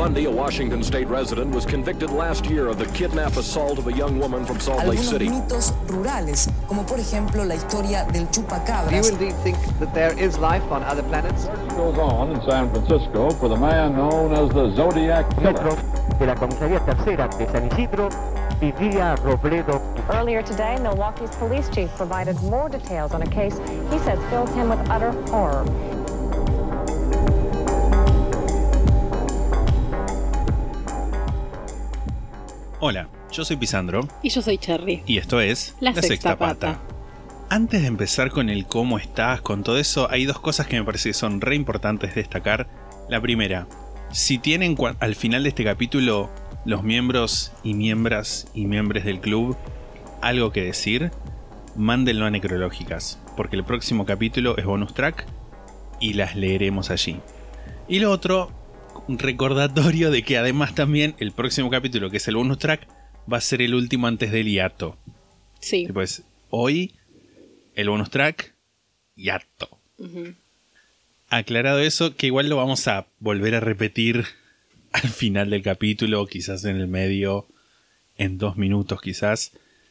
Bundy, a Washington State resident, was convicted last year of the kidnap assault of a young woman from Salt Lake City. Algunos mitos rurales, como por ejemplo la historia del chupacabras. Do you indeed think that there is life on other planets? Search goes on in San Francisco for the man known as the Zodiac Killer. De la comisaría tercera de San Isidro vivía Robledo. Earlier today, Milwaukee's police chief provided more details on a case he says fills him with utter horror. Hola, yo soy Pisandro. Y yo soy Cherry. Y esto es La Sexta Pata. Antes de empezar con el cómo estás, con todo eso, hay dos cosas que me parece que son re importantes destacar. La primera, si tienen al final de este capítulo los miembros y miembros del club algo que decir, mándenlo a Necrológicas, porque el próximo capítulo es bonus track y las leeremos allí. Y lo otro, un recordatorio de que además también el próximo capítulo, que es el bonus track, va a ser el último antes del hiato. Sí. Pues hoy el bonus track, hiato. Uh-huh. Aclarado eso, que igual lo vamos a volver a repetir al final del capítulo, quizás en el medio, en 2 minutos quizás.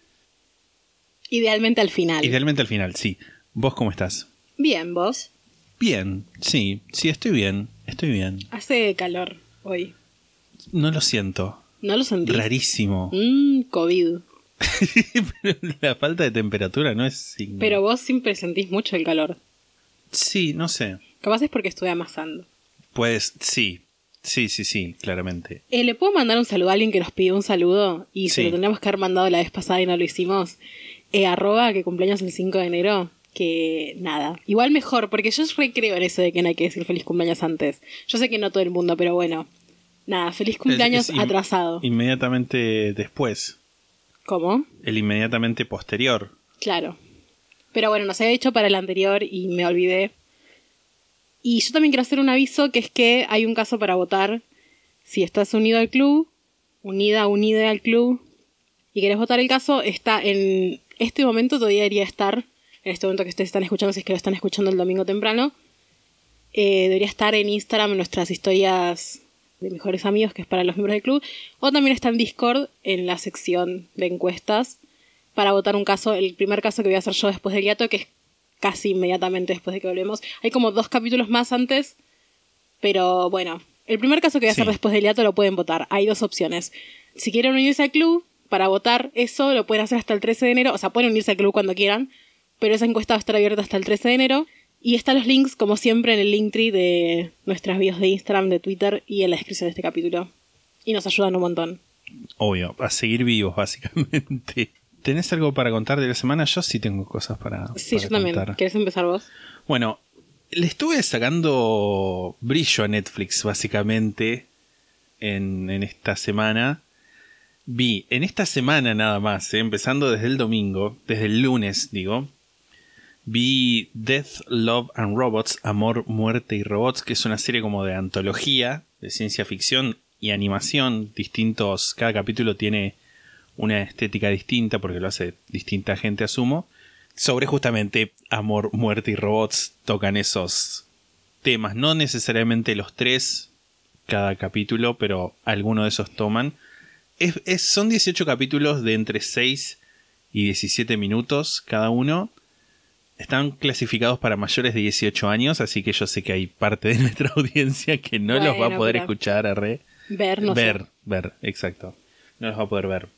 Idealmente al final. Idealmente al final, sí. ¿Vos cómo estás? Bien, ¿vos? Bien, sí, estoy bien. Hace calor hoy. No lo siento. ¿No lo sentís? Rarísimo. COVID. Pero la falta de temperatura no es signo. Pero vos siempre sentís mucho el calor. Sí, no sé. Capaz es porque estoy amasando. Pues sí, claramente. ¿Le puedo mandar un saludo a alguien que nos pidió un saludo? Y se lo tendríamos que haber mandado la vez pasada y no lo hicimos. @ que cumpleaños el 5 de enero. Que nada. Igual mejor, porque yo recreo en eso de que no hay que decir feliz cumpleaños antes. Yo sé que no todo el mundo, pero bueno. Nada, feliz cumpleaños atrasado. Inmediatamente después. ¿Cómo? El inmediatamente posterior. Claro. Pero bueno, nos había dicho para el anterior y me olvidé. Y yo también quiero hacer un aviso, que es que hay un caso para votar. Si estás unido al club, unida al club, y querés votar el caso, está en este momento, todavía debería estar, en este momento que ustedes están escuchando, si es que lo están escuchando el domingo temprano, debería estar en Instagram, en nuestras historias de mejores amigos, que es para los miembros del club, o también está en Discord, en la sección de encuestas, para votar un caso, el primer caso que voy a hacer yo después del hiato, que es casi inmediatamente después de que volvemos. Hay como 2 capítulos más antes, pero bueno, el primer caso que voy a hacer después del hiato lo pueden votar. Hay 2 opciones. Si quieren unirse al club, para votar eso, lo pueden hacer hasta el 13 de enero, o sea, pueden unirse al club cuando quieran, pero esa encuesta va a estar abierta hasta el 13 de enero. Y están los links, como siempre, en el Linktree de nuestras bios de Instagram, de Twitter y en la descripción de este capítulo. Y nos ayudan un montón. Obvio, a seguir vivos, básicamente. ¿Tenés algo para contar de la semana? Yo sí tengo cosas para Sí, yo contar. también. ¿Querés empezar vos? Bueno, le estuve sacando brillo a Netflix, básicamente, en esta semana. Vi, en esta semana nada más, empezando desde el domingo, desde el lunes, digo, vi Death, Love and Robots, Amor, Muerte y Robots, que es una serie como de antología, de ciencia ficción y animación, distintos, cada capítulo tiene una estética distinta, porque lo hace distinta gente, asumo, sobre justamente Amor, Muerte y Robots, tocan esos temas, no necesariamente los 3 cada capítulo, pero alguno de esos toman. Son 18 capítulos de entre 6 y 17 minutos cada uno. Están clasificados para mayores de 18 años, así que yo sé que hay parte de nuestra audiencia que no los va a poder escuchar. Ver, exacto. No los va a poder ver.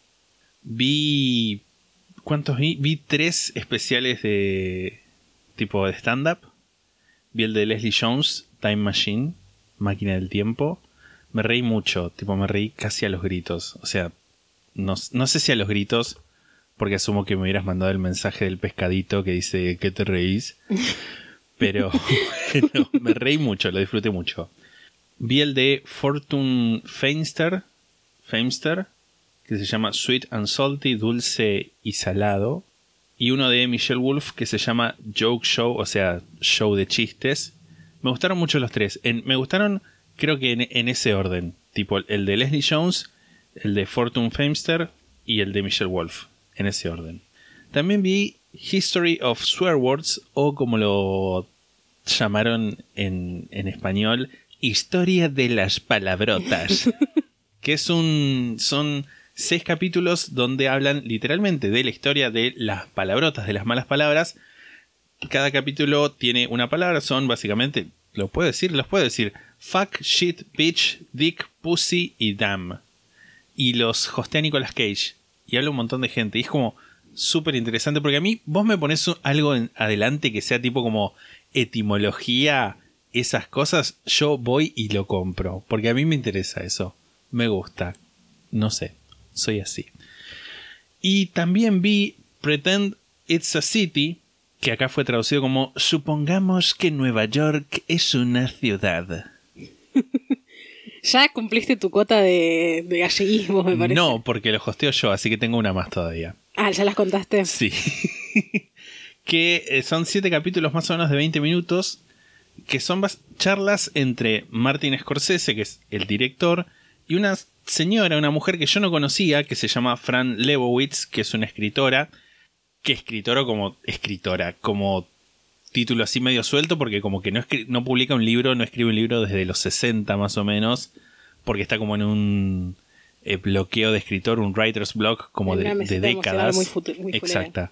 Vi... ¿Cuántos vi? Vi 3 especiales de tipo de stand-up. Vi el de Leslie Jones, Time Machine, Máquina del Tiempo. Me reí mucho, me reí casi a los gritos. O sea, no sé si a los gritos, porque asumo que me hubieras mandado el mensaje del pescadito que dice ¿qué te reís? Pero bueno, me reí mucho, lo disfruté mucho. Vi el de Fortune Feimster, que se llama Sweet and Salty, Dulce y Salado. Y uno de Michelle Wolf que se llama Joke Show, o sea, show de chistes. Me gustaron mucho los 3. Me gustaron, creo que en ese orden. Tipo el de Leslie Jones, el de Fortune Feimster y el de Michelle Wolf. En ese orden. También vi History of Swear Words, o como lo llamaron en español, Historia de las palabrotas. Que son 6 capítulos donde hablan literalmente de la historia de las palabrotas, de las malas palabras. Cada capítulo tiene una palabra, son básicamente, los puedo decir, fuck, shit, bitch, dick, pussy y damn. Y los hostea Nicolas Cage. Y habla un montón de gente. Y es como súper interesante porque a mí vos me pones algo adelante que sea tipo como etimología, esas cosas, yo voy y lo compro. Porque a mí me interesa eso. Me gusta. No sé. Soy así. Y también vi Pretend It's a City, que acá fue traducido como Supongamos que Nueva York es una ciudad. Ya cumpliste tu cuota de galleguismo, me parece. No, porque lo hosteo yo, así que tengo una más todavía. Ah, ¿ya las contaste? Sí. Que son 7 capítulos más o menos de 20 minutos, que son charlas entre Martin Scorsese, que es el director, y una señora, una mujer que yo no conocía, que se llama Fran Lebowitz, que es una escritora, como título así medio suelto, porque como que no publica un libro, no escribe un libro desde los 60 más o menos, porque está como en un bloqueo de escritor, un writer's block como de décadas. Muy exacta.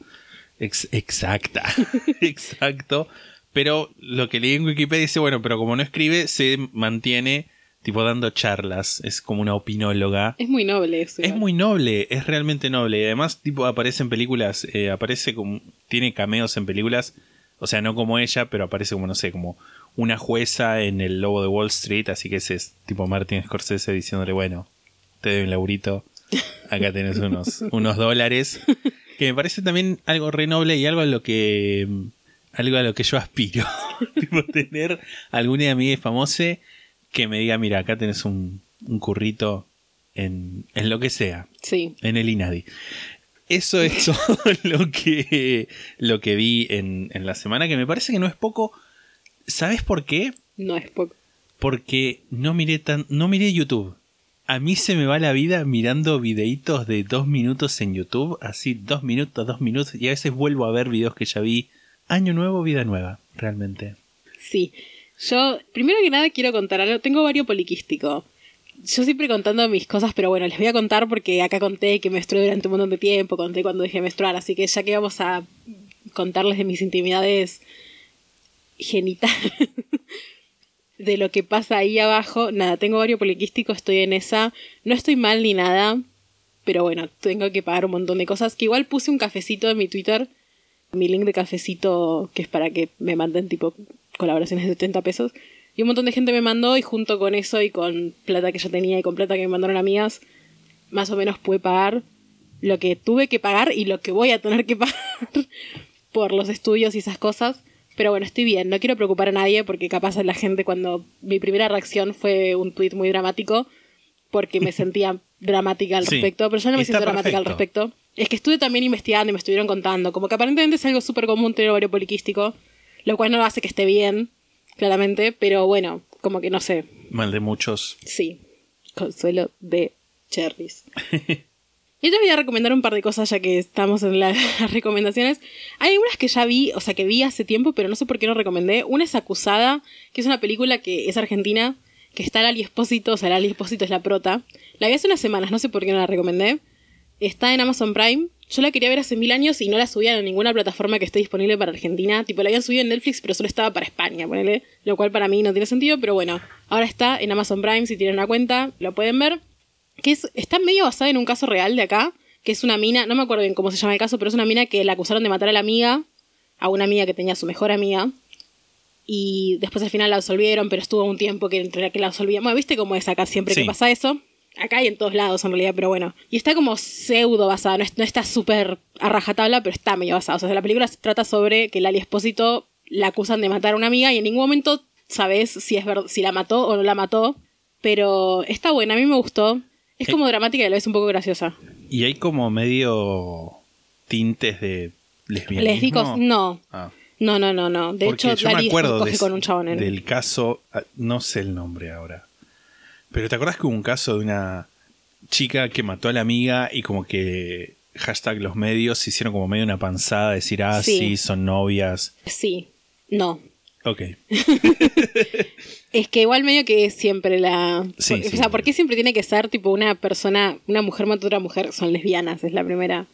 Exacto. Pero lo que leí en Wikipedia dice, bueno, pero como no escribe, se mantiene tipo dando charlas, es como una opinóloga. Es muy noble eso. Es muy noble, es realmente noble. Y además tipo aparece en películas, tiene cameos en películas, o sea, no como ella, pero aparece como, no sé, como una jueza en El Lobo de Wall Street, así que ese es tipo Martin Scorsese diciéndole, bueno, te doy un laburito, acá tenés unos dólares, que me parece también algo re noble y algo a lo que yo aspiro. Tipo tener alguna amiga famosa que me diga, mira, acá tenés un currito en lo que sea. Sí. En el INADI. Eso es todo lo que vi en la semana, que me parece que no es poco. ¿Sabes por qué? No es poco. Porque no miré YouTube. A mí se me va la vida mirando videitos de 2 minutos en YouTube. Así, 2 minutos. Y a veces vuelvo a ver videos que ya vi. Año nuevo, vida nueva. Realmente. Sí. Yo, primero que nada, quiero contar algo. Tengo ovario poliquístico. Yo siempre contando mis cosas, pero bueno, les voy a contar porque acá conté que menstrué durante un montón de tiempo, conté cuando dejé de menstruar, así que ya que vamos a contarles de mis intimidades genitales, de lo que pasa ahí abajo, nada, tengo ovario poliquístico, estoy en esa, no estoy mal ni nada, pero bueno, tengo que pagar un montón de cosas, que igual puse un cafecito en mi Twitter, mi link de cafecito, que es para que me manden tipo colaboraciones de 70 pesos, y un montón de gente me mandó, y junto con eso y con plata que yo tenía y con plata que me mandaron amigas, más o menos pude pagar lo que tuve que pagar y lo que voy a tener que pagar por los estudios y esas cosas. Pero bueno, estoy bien, no quiero preocupar a nadie porque capaz la gente, cuando mi primera reacción fue un tweet muy dramático porque me sentía dramática al respecto, pero yo no me siento dramática al respecto. Es que estuve también investigando y me estuvieron contando, como que aparentemente es algo súper común tener ovario poliquístico, lo cual no hace que esté bien, claramente, pero bueno, como que no sé. Mal de muchos. Sí, consuelo de cherries. Y te voy a recomendar un par de cosas ya que estamos en las recomendaciones. Hay algunas que ya vi, o sea que vi hace tiempo, pero no sé por qué no recomendé. Una es Acusada, que es una película que es argentina, que está Lali Espósito, o sea, Lali Espósito es la prota. La vi hace unas semanas, no sé por qué no la recomendé. Está en Amazon Prime. Yo la quería ver hace 1000 años y no la subían en ninguna plataforma que esté disponible para Argentina. Tipo, la habían subido en Netflix, pero solo estaba para España, ponele. Lo cual para mí no tiene sentido, pero bueno. Ahora está en Amazon Prime, si tienen una cuenta, lo pueden ver. Que está medio basada en un caso real de acá, que es una mina, no me acuerdo bien cómo se llama el caso, pero es una mina que la acusaron de matar a la amiga, a una amiga que tenía a su mejor amiga, y después al final la absolvieron, pero estuvo un tiempo que entre la que la absolvían. Bueno, ¿viste cómo es acá siempre que pasa eso? Acá y en todos lados en realidad, pero bueno. Y está como pseudo basada, no está súper a rajatabla, pero está medio basada. O sea, la película se trata sobre que Lali Espósito la acusan de matar a una amiga y en ningún momento sabes si es verdad, si la mató o no la mató, pero está buena, a mí me gustó. Es como dramática y a la vez un poco graciosa. ¿Y hay como medio tintes de lesbianismo? ¿Lésbicos? No. Ah. No. De porque hecho, yo Lali me acuerdo coge con un chabón. Del caso, no sé el nombre ahora, pero ¿te acordás que hubo un caso de una chica que mató a la amiga y como que hashtag los medios hicieron como medio una panzada, decir, sí, son novias? Sí, no. Ok. Es que igual medio que siempre Sí, o sí. sea, ¿por qué siempre tiene que ser tipo una persona, una mujer mata a otra mujer? Son lesbianas, es la primera.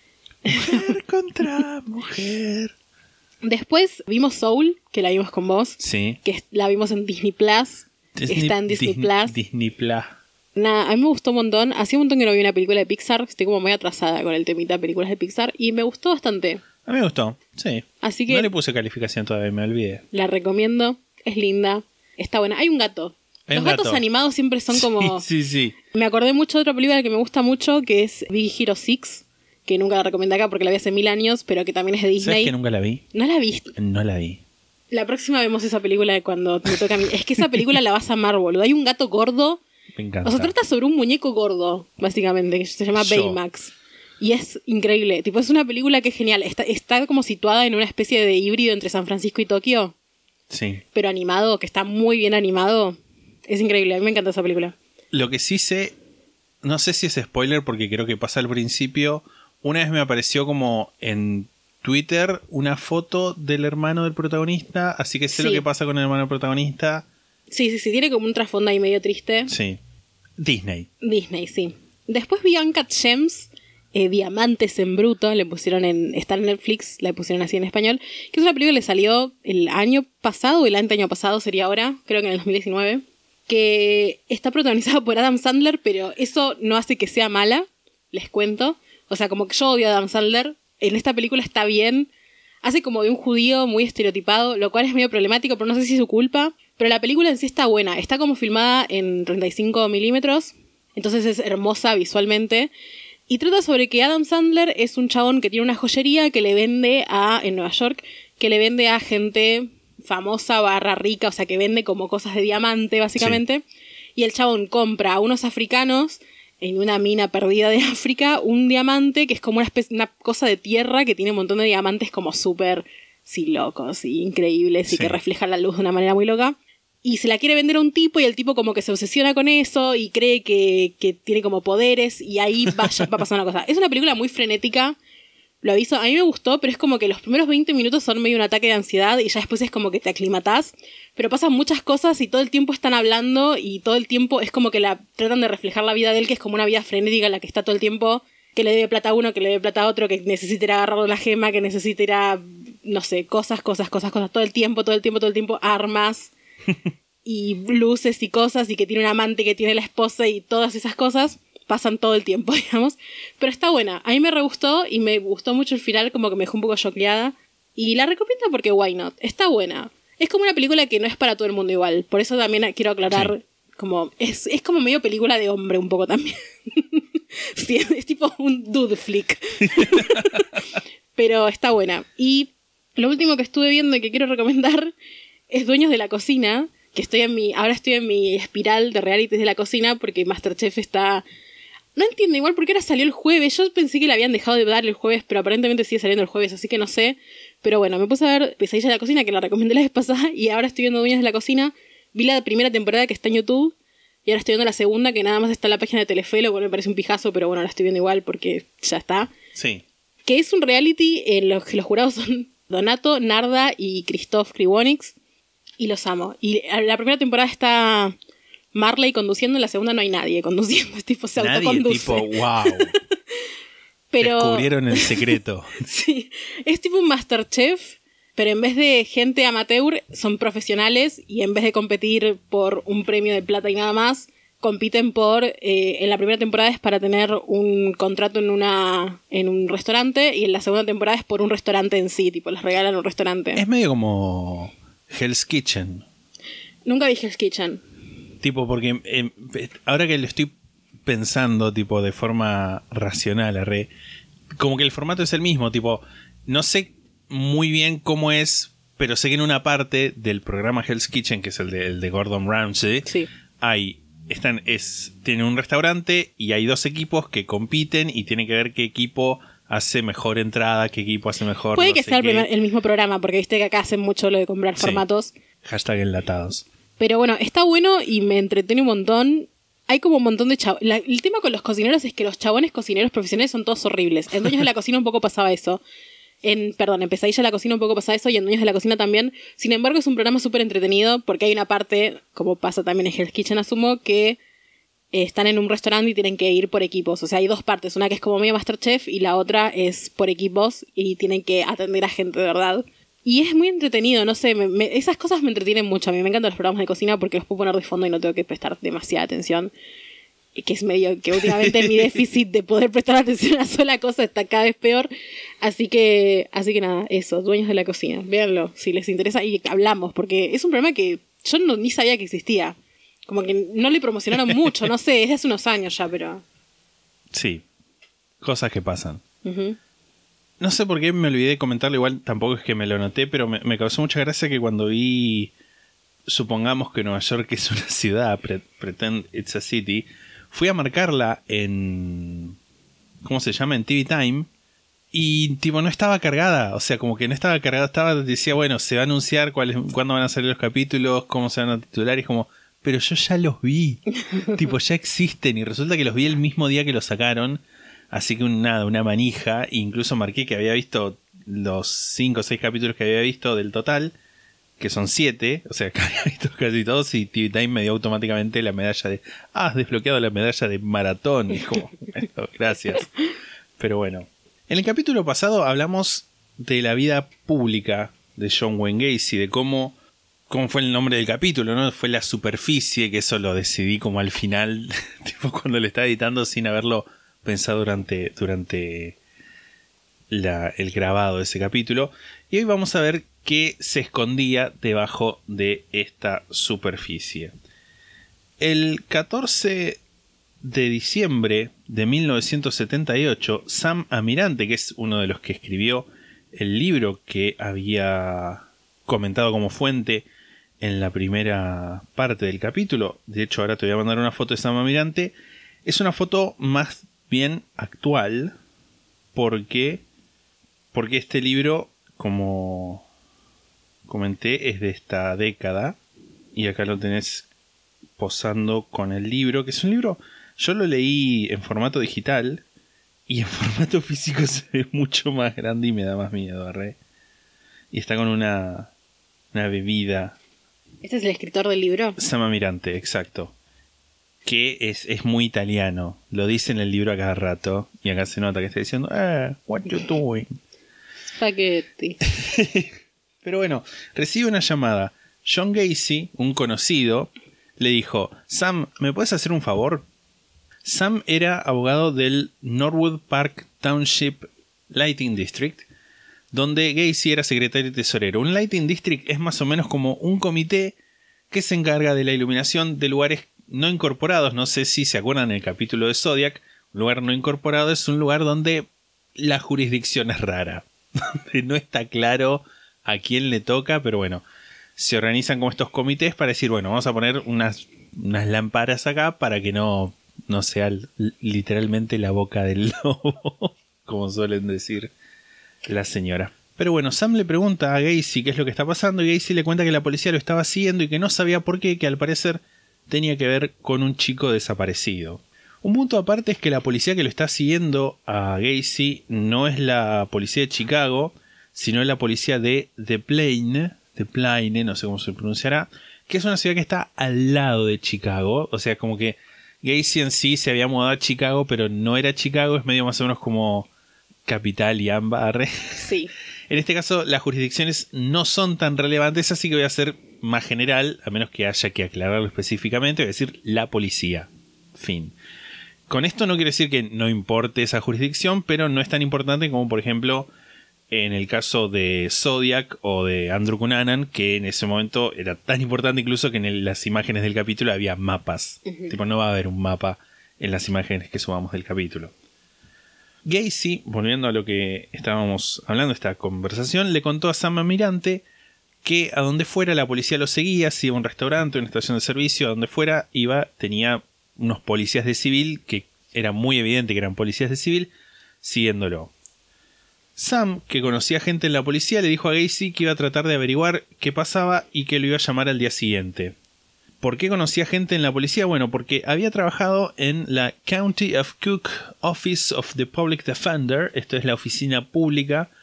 Mujer contra mujer. Después vimos Soul, que la vimos con vos. Sí. Que la vimos en Disney Plus. Está en Disney Plus. Disney Plus. Nada, a mí me gustó un montón. Hacía un montón que no vi una película de Pixar. Estoy como muy atrasada con el temita de películas de Pixar. Y me gustó bastante. A mí me gustó, sí. Así que No le puse calificación todavía, me olvidé. la recomiendo. Es linda. Está buena. Hay un gato. Hay Los un gatos gato. animados siempre son como... Sí. Me acordé mucho de otra película que me gusta mucho, que es Big Hero 6, que nunca la recomendé acá porque la vi hace 1000 años, pero que también es de Disney. ¿Sabes que nunca la vi? ¿No la viste? No la vi. La próxima vemos esa película de cuando me toca a mí. Es que esa película la vas a amar, boludo. Hay un gato gordo. Me encanta. O sea, trata sobre un muñeco gordo, básicamente, que se llama Yo. Baymax. Y es increíble. Tipo, es una película que es genial. Está como situada en una especie de híbrido entre San Francisco y Tokio, Sí. pero animado, que está muy bien animado. Es increíble. A mí me encanta esa película. Lo que sí sé, no sé si es spoiler porque creo que pasa al principio. Una vez me apareció como en Twitter una foto del hermano del protagonista, así que sé lo Sí. que pasa con el hermano del protagonista. Sí. Tiene como un trasfondo ahí medio triste. Sí. Disney. Disney, sí. Después vi Uncut Gems, Diamantes en Bruto, está en Netflix, la pusieron así en español, que es una película que le salió el año pasado, o el año pasado sería ahora, creo que en el 2019, que está protagonizada por Adam Sandler, pero eso no hace que sea mala, les cuento. O sea, como que yo odio a Adam Sandler, en esta película está bien, hace como de un judío muy estereotipado, lo cual es medio problemático, pero no sé si es su culpa. Pero la película en sí está buena, está como filmada en 35 milímetros, entonces es hermosa visualmente. Y trata sobre que Adam Sandler es un chabón que tiene una joyería que le vende en Nueva York, que le vende a gente famosa / rica, o sea que vende como cosas de diamante básicamente. Sí. Y el chabón compra a unos africanos en una mina perdida de África un diamante que es como una cosa de tierra que tiene un montón de diamantes como súper, sí, locos y increíbles y que reflejan la luz de una manera muy loca. Y se la quiere vender a un tipo y el tipo como que se obsesiona con eso y cree que tiene como poderes y ahí va a pasar una cosa. Es una película muy frenética, lo aviso, a mí me gustó, pero es como que los primeros 20 minutos son medio un ataque de ansiedad y ya después es como que te aclimatás, pero pasan muchas cosas y todo el tiempo están hablando y todo el tiempo es como que tratan de reflejar la vida de él, que es como una vida frenética en la que está todo el tiempo, que le debe plata a uno, que le debe plata a otro, que necesita ir a agarrar la gema, que necesita ir a, no sé, cosas, todo el tiempo, armas... y luces y cosas y que tiene un amante, que tiene la esposa y todas esas cosas pasan todo el tiempo, digamos, pero está buena, a mí me re gustó y me gustó mucho el final, como que me dejó un poco choqueada y la recomiendo porque why not, está buena, es como una película que no es para todo el mundo igual, por eso también quiero aclarar, como es como medio película de hombre un poco también. Sí, es tipo un dude flick. Pero está buena. Y lo último que estuve viendo y que quiero recomendar es Dueños de la Cocina, que ahora estoy en mi espiral de realities de la cocina porque Masterchef está... No entiendo igual por qué ahora salió el jueves. Yo pensé que la habían dejado de dar el jueves, pero aparentemente sigue saliendo el jueves, así que no sé. Pero bueno, me puse a ver Pesadilla de la Cocina, que la recomendé la vez pasada, y ahora estoy viendo Dueños de la Cocina. Vi la primera temporada que está en YouTube, y ahora estoy viendo la segunda, que nada más está en la página de Telefe, lo cual me parece un pijazo, pero bueno, la estoy viendo igual porque ya está. Sí. Que es un reality en los que los jurados son Donato, Narda y Christoph Krivonix, y los amo. Y la primera temporada está Marley conduciendo, en la segunda no hay nadie conduciendo, es tipo se autoconduce. Tipo, wow. Pero descubrieron el secreto. Sí, es tipo un Masterchef, pero en vez de gente amateur son profesionales y en vez de competir por un premio de plata y nada más, compiten en la primera temporada es para tener un contrato en un restaurante y en la segunda temporada es por un restaurante en sí, tipo les regalan un restaurante. Es medio como Hell's Kitchen. Nunca vi Hell's Kitchen. Tipo, porque ahora que lo estoy pensando, tipo, de forma racional, como que el formato es el mismo, tipo, no sé muy bien cómo es, pero sé que en una parte del programa Hell's Kitchen, que es el de Gordon Ramsay, sí, tienen un restaurante y hay dos equipos que compiten y tiene que ver qué equipo hace mejor entrada, qué equipo hace mejor. Puede que sea el mismo programa, porque viste que acá hacen mucho lo de comprar formatos. Hashtag enlatados. Pero bueno, está bueno y me entretiene un montón. Hay como un montón de chabones. El tema con los cocineros es que los chabones cocineros profesionales son todos horribles. En Dueños de la Cocina un poco pasaba eso. En Pesadilla en la Cocina un poco pasa eso y en Dueños de la Cocina también. Sin embargo, es un programa súper entretenido porque hay una parte, como pasa también en Hell's Kitchen, asumo, que están en un restaurante y tienen que ir por equipos. O sea, hay dos partes. Una que es como medio Masterchef y la otra es por equipos y tienen que atender a gente de verdad. Y es muy entretenido, no sé, esas cosas me entretienen mucho. A mí me encantan los programas de cocina porque los puedo poner de fondo y no tengo que prestar demasiada atención. Que es medio que últimamente mi déficit de poder prestar atención a una sola cosa está cada vez peor. Así que nada, eso, Dueños de la Cocina. Véanlo si les interesa y hablamos, porque es un programa que yo ni sabía que existía. Como que no le promocionaron mucho, no sé, es de hace unos años ya, pero... Sí, cosas que pasan. Uh-huh. No sé por qué me olvidé de comentarlo, igual tampoco es que me lo noté, pero me causó mucha gracia que cuando vi, supongamos que Nueva York es una ciudad, pretend it's a city, fui a marcarla en, ¿cómo se llama? En TV Time, y tipo no estaba cargada, o sea, como que no estaba cargada, decía, bueno, se va a anunciar cuándo van a salir los capítulos, cómo se van a titular, y es como, pero yo ya los vi, tipo ya existen, y resulta que los vi el mismo día que los sacaron. Así que una manija, incluso marqué que había visto los 5 o 6 capítulos que había visto del total, que son 7, o sea que había visto casi todos, y TV Time me dio automáticamente la medalla de, has desbloqueado la medalla de maratón, y como, bueno, gracias. Pero bueno, en el capítulo pasado hablamos de la vida pública de John Wayne Gacy, de cómo fue el nombre del capítulo, ¿no? Fue La Superficie, que eso lo decidí como al final, tipo cuando lo estaba editando sin haberlo pensado durante el grabado de ese capítulo. Y hoy vamos a ver qué se escondía debajo de esta superficie. El 14 de diciembre de 1978, Sam Amirante, que es uno de los que escribió el libro que había comentado como fuente en la primera parte del capítulo, de hecho ahora te voy a mandar una foto de Sam Amirante, es una foto más bien actual porque este libro, como comenté, es de esta década y acá lo tenés posando con el libro, que es un libro, yo lo leí en formato digital y en formato físico se ve mucho más grande y me da más miedo, arre. Y está con una bebida. ¿Este es el escritor del libro? Sam Amirante, exacto. Que es muy italiano. Lo dice en el libro a cada rato. Y acá se nota que está diciendo, what you doing? Spaghetti. Pero bueno, recibe una llamada. John Gacy, un conocido, le dijo, Sam, ¿me puedes hacer un favor? Sam era abogado del Norwood Park Township Lighting District, donde Gacy era secretario y tesorero. Un Lighting District es más o menos como un comité que se encarga de la iluminación de lugares no incorporados. No sé si se acuerdan del capítulo de Zodiac. Un lugar no incorporado es un lugar donde la jurisdicción es rara. Donde no está claro a quién le toca, pero bueno, se organizan como estos comités para decir, bueno, vamos a poner unas lámparas acá para que no sea literalmente la boca del lobo, como suelen decir la señora. Pero bueno, Sam le pregunta a Gacy qué es lo que está pasando y Gacy le cuenta que la policía lo estaba siguiendo y que no sabía por qué, que al parecer tenía que ver con un chico desaparecido. Un punto aparte es que la policía que lo está siguiendo a Gacy no es la policía de Chicago, sino la policía de The Plain, no sé cómo se pronunciará, que es una ciudad que está al lado de Chicago. O sea, como que Gacy en sí se había mudado a Chicago, pero no era Chicago, es medio más o menos como Capital y Ambar. Sí. En este caso, las jurisdicciones no son tan relevantes, así que voy a ser más general, a menos que haya que aclararlo específicamente, voy a decir la policía. Fin. Con esto no quiero decir que no importe esa jurisdicción, pero no es tan importante como, por ejemplo, en el caso de Zodiac o de Andrew Cunanan, que en ese momento era tan importante incluso que en las imágenes del capítulo había mapas. Uh-huh. Tipo, no va a haber un mapa en las imágenes que subamos del capítulo. Gacy, volviendo a lo que estábamos hablando, esta conversación, le contó a Sam Amirante que a donde fuera la policía lo seguía, si iba a un restaurante, una estación de servicio, a donde fuera iba, tenía unos policías de civil, que era muy evidente que eran policías de civil, siguiéndolo. Sam, que conocía gente en la policía, le dijo a Gacy que iba a tratar de averiguar qué pasaba y que lo iba a llamar al día siguiente. ¿Por qué conocía gente en la policía? Bueno, porque había trabajado en la County of Cook Office of the Public Defender, esto es la oficina pública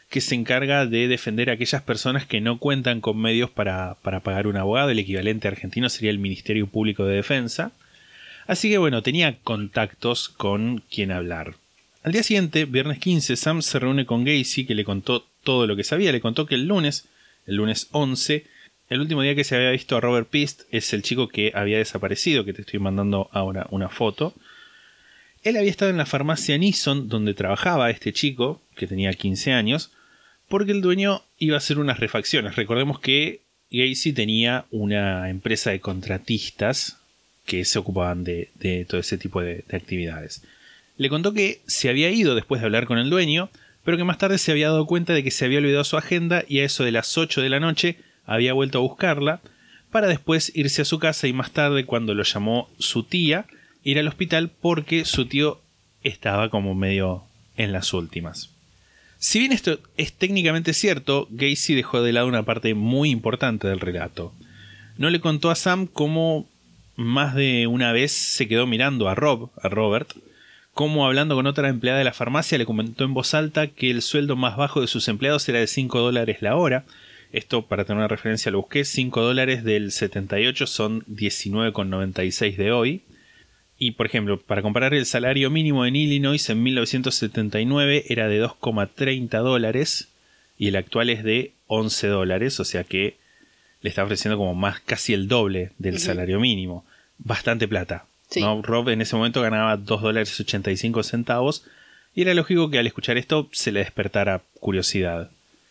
que se encarga de defender a aquellas personas que no cuentan con medios para pagar un abogado. El equivalente argentino sería el Ministerio Público de Defensa. Así que bueno, tenía contactos con quien hablar. Al día siguiente, viernes 15, Sam se reúne con Gacy, que le contó todo lo que sabía. Le contó que el lunes 11, el último día que se había visto a Robert Pist, es el chico que había desaparecido, que te estoy mandando ahora una foto. Él había estado en la farmacia Nisson, donde trabajaba este chico, que tenía 15 años, porque el dueño iba a hacer unas refacciones. Recordemos que Gacy tenía una empresa de contratistas que se ocupaban de todo ese tipo de actividades. Le contó que se había ido después de hablar con el dueño, pero que más tarde se había dado cuenta de que se había olvidado su agenda y a eso de las 8 de la noche había vuelto a buscarla para después irse a su casa y más tarde, cuando lo llamó su tía, ir al hospital porque su tío estaba como medio en las últimas. Si bien esto es técnicamente cierto, Gacy dejó de lado una parte muy importante del relato. No le contó a Sam cómo más de una vez se quedó mirando a Robert, cómo hablando con otra empleada de la farmacia le comentó en voz alta que el sueldo más bajo de sus empleados era de $5 la hora. Esto, para tener una referencia, lo busqué. $5 del 78 son 19,96 de hoy. Y, por ejemplo, para comparar, el salario mínimo en Illinois en 1979 era de $2,30 y el actual es de $11, o sea que le está ofreciendo como más, casi el doble del salario mínimo. Bastante plata. Sí. ¿No? Rob en ese momento ganaba $2.85 y era lógico que al escuchar esto se le despertara curiosidad.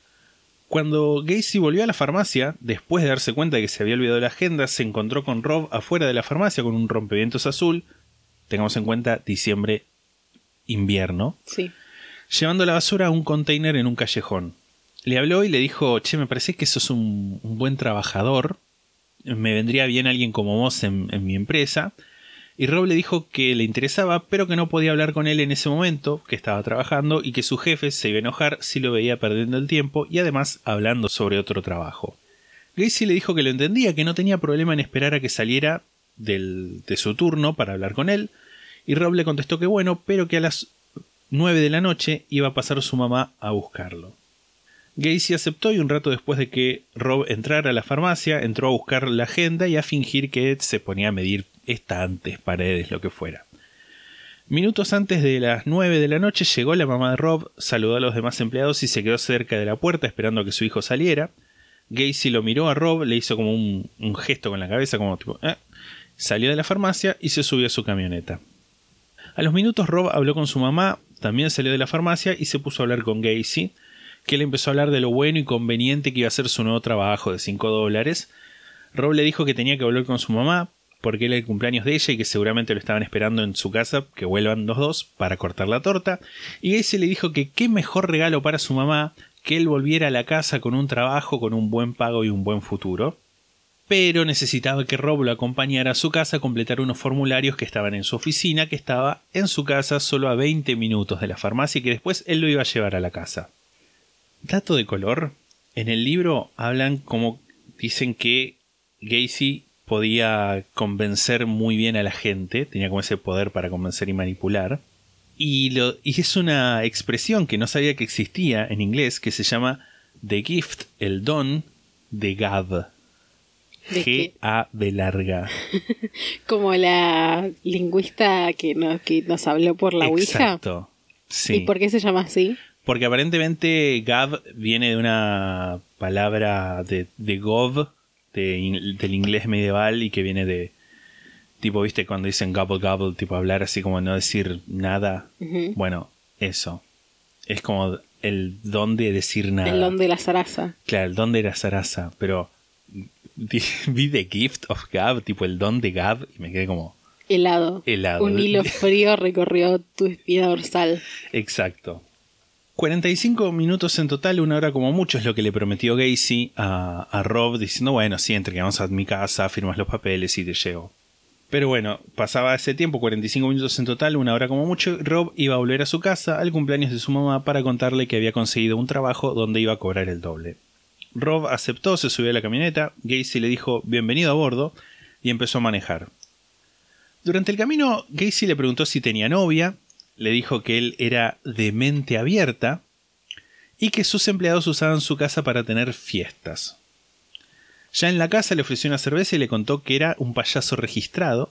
Cuando Gacy volvió a la farmacia, después de darse cuenta de que se había olvidado la agenda, se encontró con Rob afuera de la farmacia con un rompevientos azul. Tengamos en cuenta diciembre, invierno. Sí. Llevando la basura a un container en un callejón. Le habló y le dijo: che, me parece que sos un buen trabajador. Me vendría bien alguien como vos en mi empresa. Y Rob le dijo que le interesaba, pero que no podía hablar con él en ese momento, que estaba trabajando y que su jefe se iba a enojar si lo veía perdiendo el tiempo y además hablando sobre otro trabajo. Gacy le dijo que lo entendía, que no tenía problema en esperar a que saliera de su turno para hablar con él, y Rob le contestó que bueno, pero que a las 9 de la noche iba a pasar su mamá a buscarlo. Gacy aceptó y un rato después de que Rob entrara a la farmacia, entró a buscar la agenda y a fingir que se ponía a medir estantes, paredes, lo que fuera. Minutos antes de las 9 de la noche llegó la mamá de Rob, saludó a los demás empleados y se quedó cerca de la puerta esperando a que su hijo saliera. Gacy lo miró a Rob, le hizo como un gesto con la cabeza, como tipo, salió de la farmacia y se subió a su camioneta. A los minutos Rob habló con su mamá, también salió de la farmacia y se puso a hablar con Gacy, que le empezó a hablar de lo bueno y conveniente que iba a ser su nuevo trabajo de $5. Rob le dijo que tenía que volver con su mamá porque era el cumpleaños de ella y que seguramente lo estaban esperando en su casa, que vuelvan los dos para cortar la torta. Y Gacy le dijo que qué mejor regalo para su mamá que él volviera a la casa con un trabajo, con un buen pago y un buen futuro. Pero necesitaba que Rob lo acompañara a su casa a completar unos formularios que estaban en su oficina, que estaba en su casa solo a 20 minutos de la farmacia y que después él lo iba a llevar a la casa. Dato de color, en el libro hablan como dicen que Gacy podía convencer muy bien a la gente, tenía como ese poder para convencer y manipular. Y es una expresión que no sabía que existía en inglés, que se llama The Gift, el don de Gab. G-A-B larga. Como la lingüista que nos habló por la Ouija. Exacto. Sí. ¿Y por qué se llama así? Porque aparentemente Gab viene de una palabra de Gov, del inglés medieval, y que viene de, tipo, viste, cuando dicen gobble gobble, tipo hablar así como no decir nada. Uh-huh. Bueno, eso. Es como el don de decir nada. El don de la zaraza. Claro, el don de la zaraza. Pero vi The Gift of Gab, tipo el don de Gab, y me quedé como... Helado. Un hilo frío recorrió tu espina dorsal. Exacto. 45 minutos en total, 1 hora como mucho, es lo que le prometió Gacy a Rob, diciendo, bueno, sí, entre que vamos a mi casa, firmas los papeles y te llevo. Pero bueno, pasaba ese tiempo, 45 minutos en total, 1 hora como mucho, Rob iba a volver a su casa al cumpleaños de su mamá para contarle que había conseguido un trabajo donde iba a cobrar el doble. Rob aceptó, se subió a la camioneta, Gacy le dijo bienvenido a bordo y empezó a manejar. Durante el camino, Gacy le preguntó si tenía novia. Le dijo que él era de mente abierta y que sus empleados usaban su casa para tener fiestas. Ya en la casa le ofreció una cerveza y le contó que era un payaso registrado.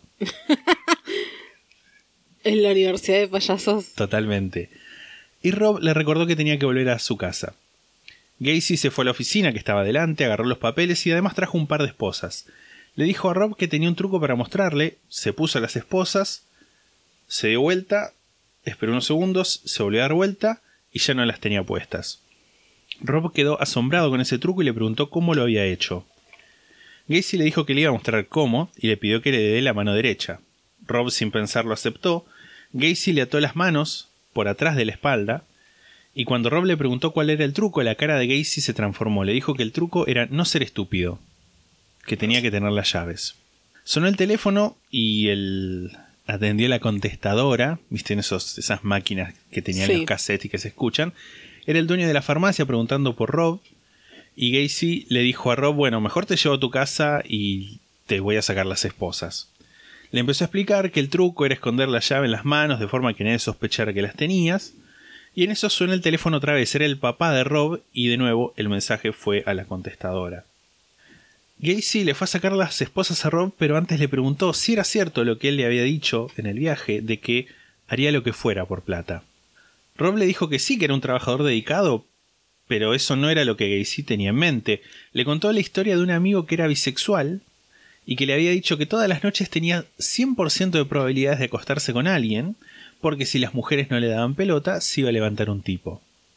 En la universidad de payasos. Totalmente. Y Rob le recordó que tenía que volver a su casa. Gacy se fue a la oficina que estaba delante, agarró los papeles y además trajo un par de esposas. Le dijo a Rob que tenía un truco para mostrarle, se puso a las esposas, se dio vuelta, esperó unos segundos, se volvió a dar vuelta y ya no las tenía puestas. Rob quedó asombrado con ese truco y le preguntó cómo lo había hecho. Gacy le dijo que le iba a mostrar cómo y le pidió que le dé la mano derecha. Rob sin pensarlo aceptó. Gacy le ató las manos por atrás de la espalda y cuando Rob le preguntó cuál era el truco, la cara de Gacy se transformó. Le dijo que el truco era no ser estúpido, que tenía que tener las llaves. Sonó el teléfono y atendió la contestadora, viste en esas máquinas que tenían los cassettes y que se escuchan. Era el dueño de la farmacia preguntando por Rob y Gacy le dijo a Rob, bueno, mejor te llevo a tu casa y te voy a sacar las esposas. Le empezó a explicar que el truco era esconder la llave en las manos de forma que nadie sospechara que las tenías. Y en eso suena el teléfono otra vez, era el papá de Rob y de nuevo el mensaje fue a la contestadora. Gacy le fue a sacar las esposas a Rob, pero antes le preguntó si era cierto lo que él le había dicho en el viaje, de que haría lo que fuera por plata. Rob le dijo que sí, que era un trabajador dedicado, pero eso no era lo que Gacy tenía en mente. Le contó la historia de un amigo que era bisexual y que le había dicho que todas las noches tenía 100% de probabilidades de acostarse con alguien, porque si las mujeres no le daban pelota, se iba a levantar un tipo.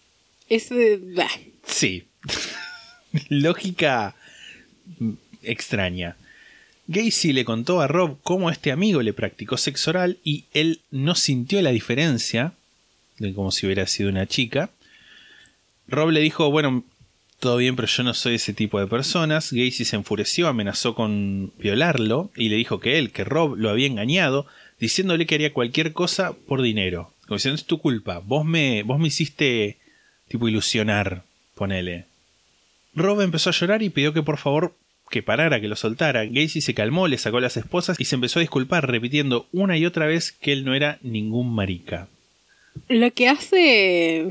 Sí. Lógica extraña. Gacy le contó a Rob cómo este amigo le practicó sexo oral y él no sintió la diferencia, de como si hubiera sido una chica. Rob le dijo, bueno, todo bien, pero yo no soy ese tipo de personas. Gacy se enfureció, amenazó con violarlo y le dijo que Rob lo había engañado, diciéndole que haría cualquier cosa por dinero. Como diciendo, es tu culpa, vos me hiciste tipo ilusionar, ponele. Rob empezó a llorar y pidió que por favor que parara, que lo soltara. Gacy se calmó, le sacó las esposas y se empezó a disculpar, repitiendo una y otra vez que él no era ningún marica. Lo que hace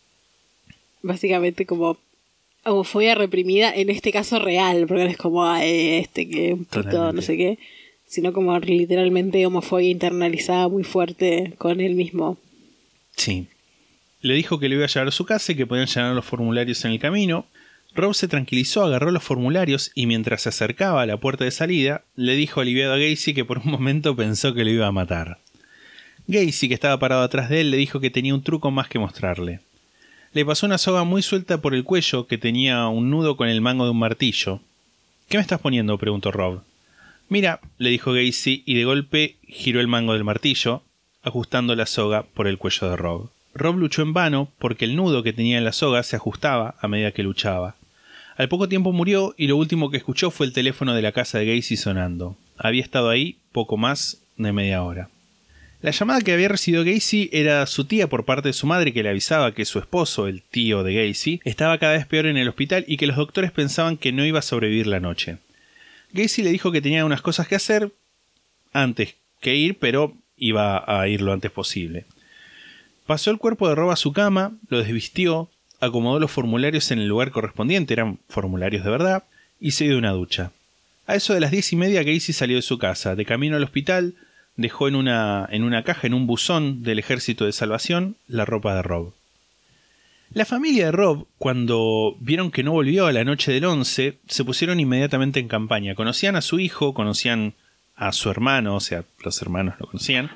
básicamente como homofobia reprimida, en este caso real, porque no es como que un pito, no sé qué, sino como literalmente homofobia internalizada muy fuerte con él mismo. Sí. Le dijo que le iba a llevar a su casa y que podían llenar los formularios en el camino. Rob se tranquilizó, agarró los formularios y mientras se acercaba a la puerta de salida, le dijo aliviado a Gacy que por un momento pensó que lo iba a matar. Gacy, que estaba parado atrás de él, le dijo que tenía un truco más que mostrarle. Le pasó una soga muy suelta por el cuello que tenía un nudo con el mango de un martillo. ¿Qué me estás poniendo?, preguntó Rob. Mira, le dijo Gacy y de golpe giró el mango del martillo, ajustando la soga por el cuello de Rob. Rob luchó en vano porque el nudo que tenía en la soga se ajustaba a medida que luchaba. Al poco tiempo murió y lo último que escuchó fue el teléfono de la casa de Gacy sonando. Había estado ahí poco más de media hora. La llamada que había recibido Gacy era su tía por parte de su madre, que le avisaba que su esposo, el tío de Gacy, estaba cada vez peor en el hospital y que los doctores pensaban que no iba a sobrevivir la noche. Gacy le dijo que tenía unas cosas que hacer antes que ir, pero iba a ir lo antes posible. Pasó el cuerpo de Rob a su cama, lo desvistió, acomodó los formularios en el lugar correspondiente, eran formularios de verdad, y se dio una ducha. A eso de las 10:30 Gacy salió de su casa. De camino al hospital dejó en una caja, en un buzón del Ejército de Salvación, la ropa de Rob. La familia de Rob, cuando vieron que no volvió a la noche del 11, se pusieron inmediatamente en campaña. Conocían a su hijo, conocían a su hermano, o sea, los hermanos lo conocían.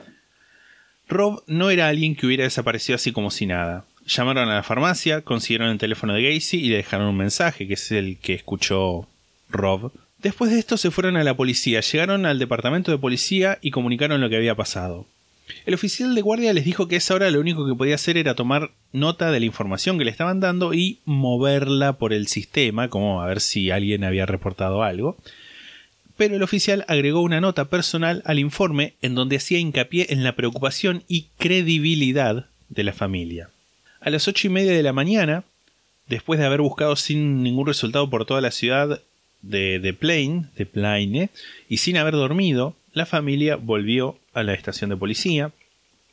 Rob no era alguien que hubiera desaparecido así como si nada. Llamaron a la farmacia, consiguieron el teléfono de Gacy y le dejaron un mensaje, que es el que escuchó Rob. Después de esto se fueron a la policía, llegaron al departamento de policía y comunicaron lo que había pasado. El oficial de guardia les dijo que a esa hora lo único que podía hacer era tomar nota de la información que le estaban dando y moverla por el sistema, como a ver si alguien había reportado algo. Pero el oficial agregó una nota personal al informe en donde hacía hincapié en la preocupación y credibilidad de la familia. A las 8:30 de la mañana, después de haber buscado sin ningún resultado por toda la ciudad de Plaine, y sin haber dormido, la familia volvió a la estación de policía.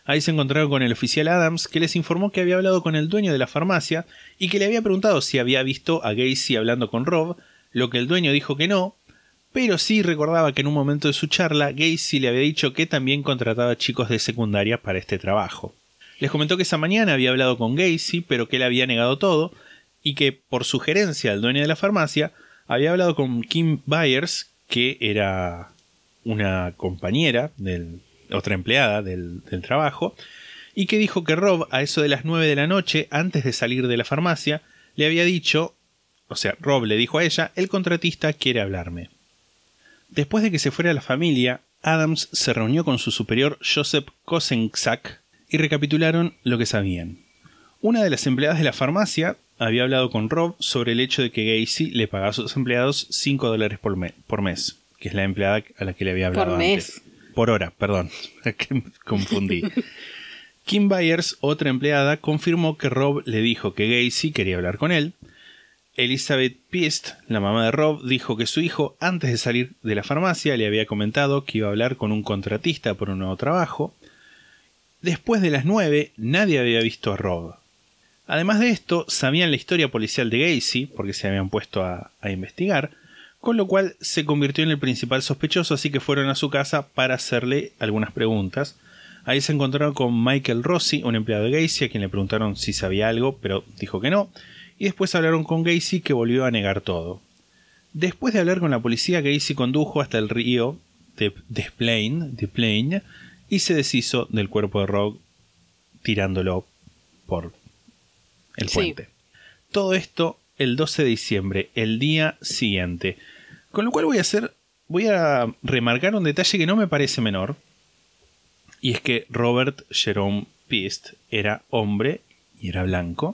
Ahí se encontraron con el oficial Adams, que les informó que había hablado con el dueño de la farmacia y que le había preguntado si había visto a Gacy hablando con Rob, lo que el dueño dijo que no, pero sí recordaba que en un momento de su charla Gacy le había dicho que también contrataba chicos de secundaria para este trabajo. Les comentó que esa mañana había hablado con Gacy, pero que él había negado todo, y que por sugerencia del dueño de la farmacia había hablado con Kim Byers, que era una compañera, otra empleada del trabajo, y que dijo que Rob, a eso de las 9 de la noche, antes de salir de la farmacia, le había dicho, o sea, Rob le dijo a ella, el contratista quiere hablarme. Después de que se fuera la familia, Adams se reunió con su superior Joseph Kosenczak y recapitularon lo que sabían. Una de las empleadas de la farmacia había hablado con Rob sobre el hecho de que Gacy le pagaba a sus empleados $5 por mes, que es la empleada a la que le había hablado antes. Por hora, perdón, que me confundí. Kim Byers, otra empleada, confirmó que Rob le dijo que Gacy quería hablar con él. Elizabeth Pist, la mamá de Rob, dijo que su hijo, antes de salir de la farmacia, le había comentado que iba a hablar con un contratista por un nuevo trabajo. Después de las 9, nadie había visto a Rob. Además de esto, sabían la historia policial de Gacy, porque se habían puesto a investigar, con lo cual se convirtió en el principal sospechoso, así que fueron a su casa para hacerle algunas preguntas. Ahí se encontraron con Michael Rossi, un empleado de Gacy, a quien le preguntaron si sabía algo, pero dijo que no. Y después hablaron con Gacy, que volvió a negar todo. Después de hablar con la policía, Gacy condujo hasta el río Des Plaines y se deshizo del cuerpo de Rob tirándolo por el puente. Todo esto el 12 de diciembre, el día siguiente. Con lo cual voy a remarcar un detalle que no me parece menor. Y es que Robert Jerome Pist era hombre y era blanco.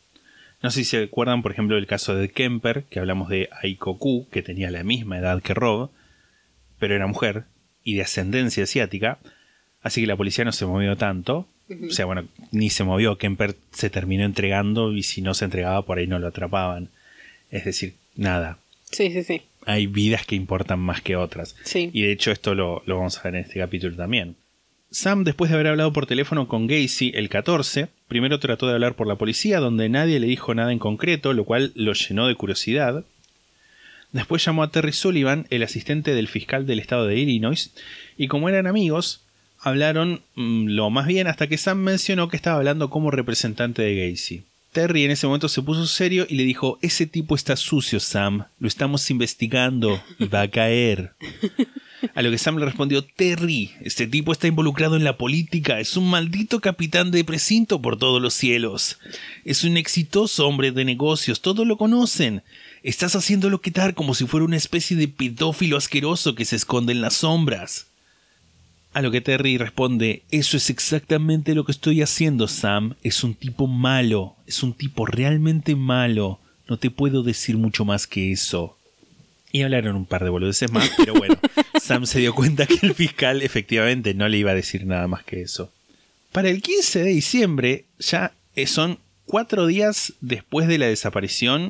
No sé si se acuerdan, por ejemplo, del caso de Kemper, que hablamos de Aiko Koo, que tenía la misma edad que Rob, pero era mujer y de ascendencia asiática, así que la policía no se movió tanto. O sea, bueno, ni se movió. Kemper se terminó entregando y si no se entregaba, por ahí no lo atrapaban. Es decir, nada. Sí. Hay vidas que importan más que otras. Sí. Y de hecho esto lo vamos a ver en este capítulo también. Sam, después de haber hablado por teléfono con Gacy el 14, primero trató de hablar por la policía, donde nadie le dijo nada en concreto, lo cual lo llenó de curiosidad. Después llamó a Terry Sullivan, el asistente del fiscal del estado de Illinois, y como eran amigos, hablaron lo más bien hasta que Sam mencionó que estaba hablando como representante de Gacy. Terry en ese momento se puso serio y le dijo: ese tipo está sucio, Sam, lo estamos investigando y va a caer. A lo que Sam le respondió: Terry, este tipo está involucrado en la política, es un maldito capitán de precinto por todos los cielos. Es un exitoso hombre de negocios, todos lo conocen. Estás haciéndolo quedar como si fuera una especie de pedófilo asqueroso que se esconde en las sombras. A lo que Terry responde: eso es exactamente lo que estoy haciendo, Sam. Es un tipo malo, es un tipo realmente malo. No te puedo decir mucho más que eso. Y hablaron un par de boludeces más, pero bueno, Sam se dio cuenta que el fiscal efectivamente no le iba a decir nada más que eso. Para el 15 de diciembre, ya son 4 días después de la desaparición,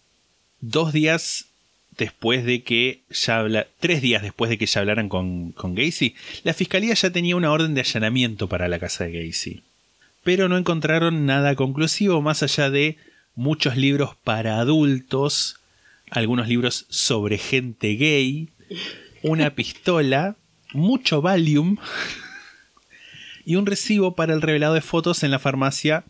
2 días después de que 3 días después de que ya hablaran con Gacy, la fiscalía ya tenía una orden de allanamiento para la casa de Gacy. Pero no encontraron nada conclusivo más allá de muchos libros para adultos, algunos libros sobre gente gay, una pistola, mucho Valium y un recibo para el revelado de fotos en la farmacia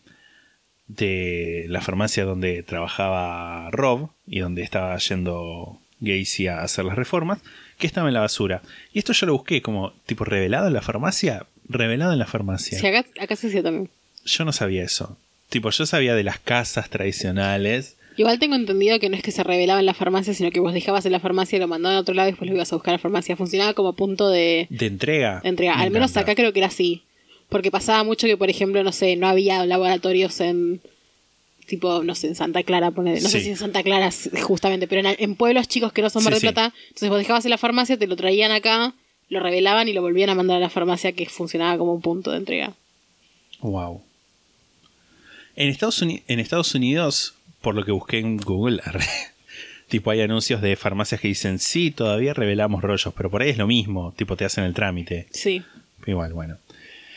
donde trabajaba Rob y donde estaba yendo Gacy a hacer las reformas, que estaba en la basura. Y esto yo lo busqué como tipo revelado en la farmacia. Sí, acá se decía también. Yo no sabía eso. Tipo, yo sabía de las casas tradicionales. Igual tengo entendido que no es que se revelaba en la farmacia, sino que vos dejabas en la farmacia y lo mandaban a otro lado y después lo ibas a buscar a la farmacia. Funcionaba como punto de entrega. Al menos acá creo que era así. Porque pasaba mucho que, por ejemplo, no sé, no había laboratorios en tipo, no sé, en Santa Clara, no sé si en Santa Clara justamente, pero en pueblos chicos que no son Mar del Plata. Entonces vos dejabas en la farmacia, te lo traían acá, lo revelaban y lo volvían a mandar a la farmacia, que funcionaba como un punto de entrega. Wow. En Estados Unidos, por lo que busqué en Google, tipo hay anuncios de farmacias que dicen: sí, todavía revelamos rollos, pero por ahí es lo mismo, tipo te hacen el trámite. Sí. Igual, bueno.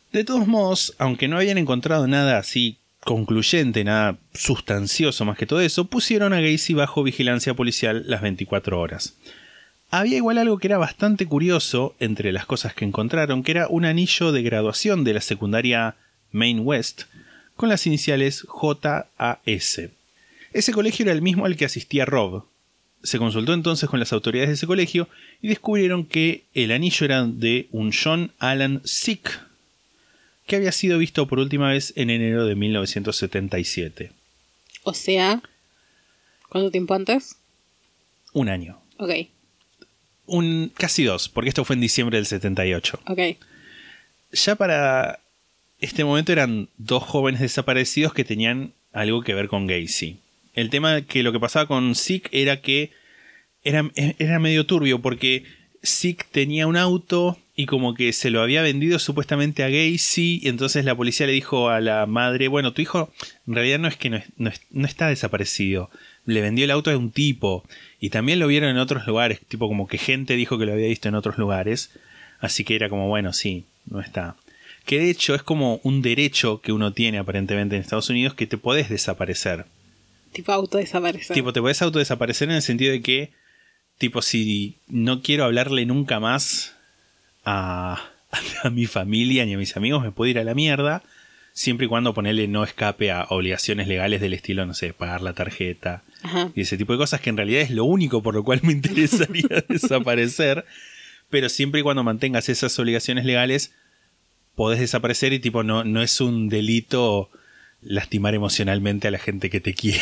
De todos modos, aunque no habían encontrado nada así concluyente, nada sustancioso más que todo eso, pusieron a Gacy bajo vigilancia policial las 24 horas. Había igual algo que era bastante curioso entre las cosas que encontraron, que era un anillo de graduación de la secundaria Maine West con las iniciales JAS. Ese colegio era el mismo al que asistía Rob. Se consultó entonces con las autoridades de ese colegio y descubrieron que el anillo era de un John Alan Sick, que había sido visto por última vez en enero de 1977. O sea, ¿cuánto tiempo antes? Un año. Ok. Casi 2, porque esto fue en diciembre del 78. Ok. Ya para este momento eran 2 jóvenes desaparecidos que tenían algo que ver con Gacy. El tema que lo que pasaba con Sick era que era medio turbio, porque Sick tenía un auto y como que se lo había vendido supuestamente a Gacy, y entonces la policía le dijo a la madre, bueno, tu hijo en realidad no está desaparecido, le vendió el auto a un tipo, y también lo vieron en otros lugares, tipo como que gente dijo que lo había visto en otros lugares, así que era como, bueno, sí, no está. Que de hecho es como un derecho que uno tiene aparentemente en Estados Unidos, que te podés desaparecer. Tipo autodesaparecer. Tipo, te podés autodesaparecer en el sentido de que, tipo, si no quiero hablarle nunca más a mi familia ni a mis amigos, me puedo ir a la mierda, siempre y cuando ponerle no escape a obligaciones legales del estilo, no sé, pagar la tarjeta. Ajá. Y ese tipo de cosas que en realidad es lo único por lo cual me interesaría desaparecer, pero siempre y cuando mantengas esas obligaciones legales, podés desaparecer y tipo no es un delito lastimar emocionalmente a la gente que te quiere.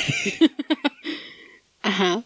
Ajá.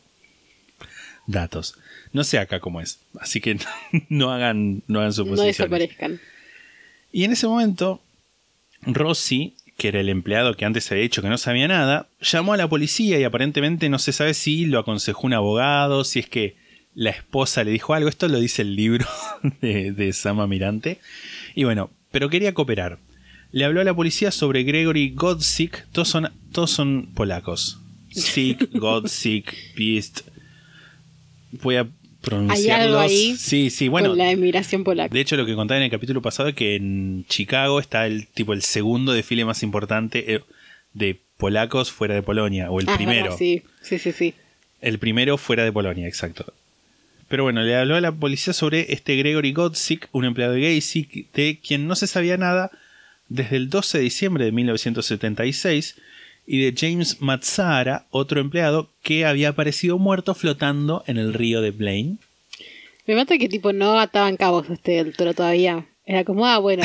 Datos. No sé acá cómo es. Así que no hagan suposiciones. No desaparezcan. Y en ese momento, Rossi, que era el empleado que antes había dicho que no sabía nada, llamó a la policía y aparentemente no se sabe si lo aconsejó un abogado, si es que la esposa le dijo algo. Esto lo dice el libro de Sam Amirante. Y bueno, pero quería cooperar. Le habló a la policía sobre Gregory Godzik. Todos son polacos. Sick, Godzik, Pist. Voy a pronunciarlos. ¿Hay algo ahí? Sí, bueno. Con la emigración polaca. De hecho, lo que contaba en el capítulo pasado es que en Chicago está el segundo desfile más importante de polacos fuera de Polonia. O el primero. Sí. El primero fuera de Polonia, exacto. Pero bueno, le habló a la policía sobre este Gregory Godzik, un empleado de Gacy, de quien no se sabía nada desde el 12 de diciembre de 1976, y de James Mazzara, otro empleado que había aparecido muerto flotando en el río de Blaine. Me mata que tipo no ataban cabos el toro todavía. Era como, bueno,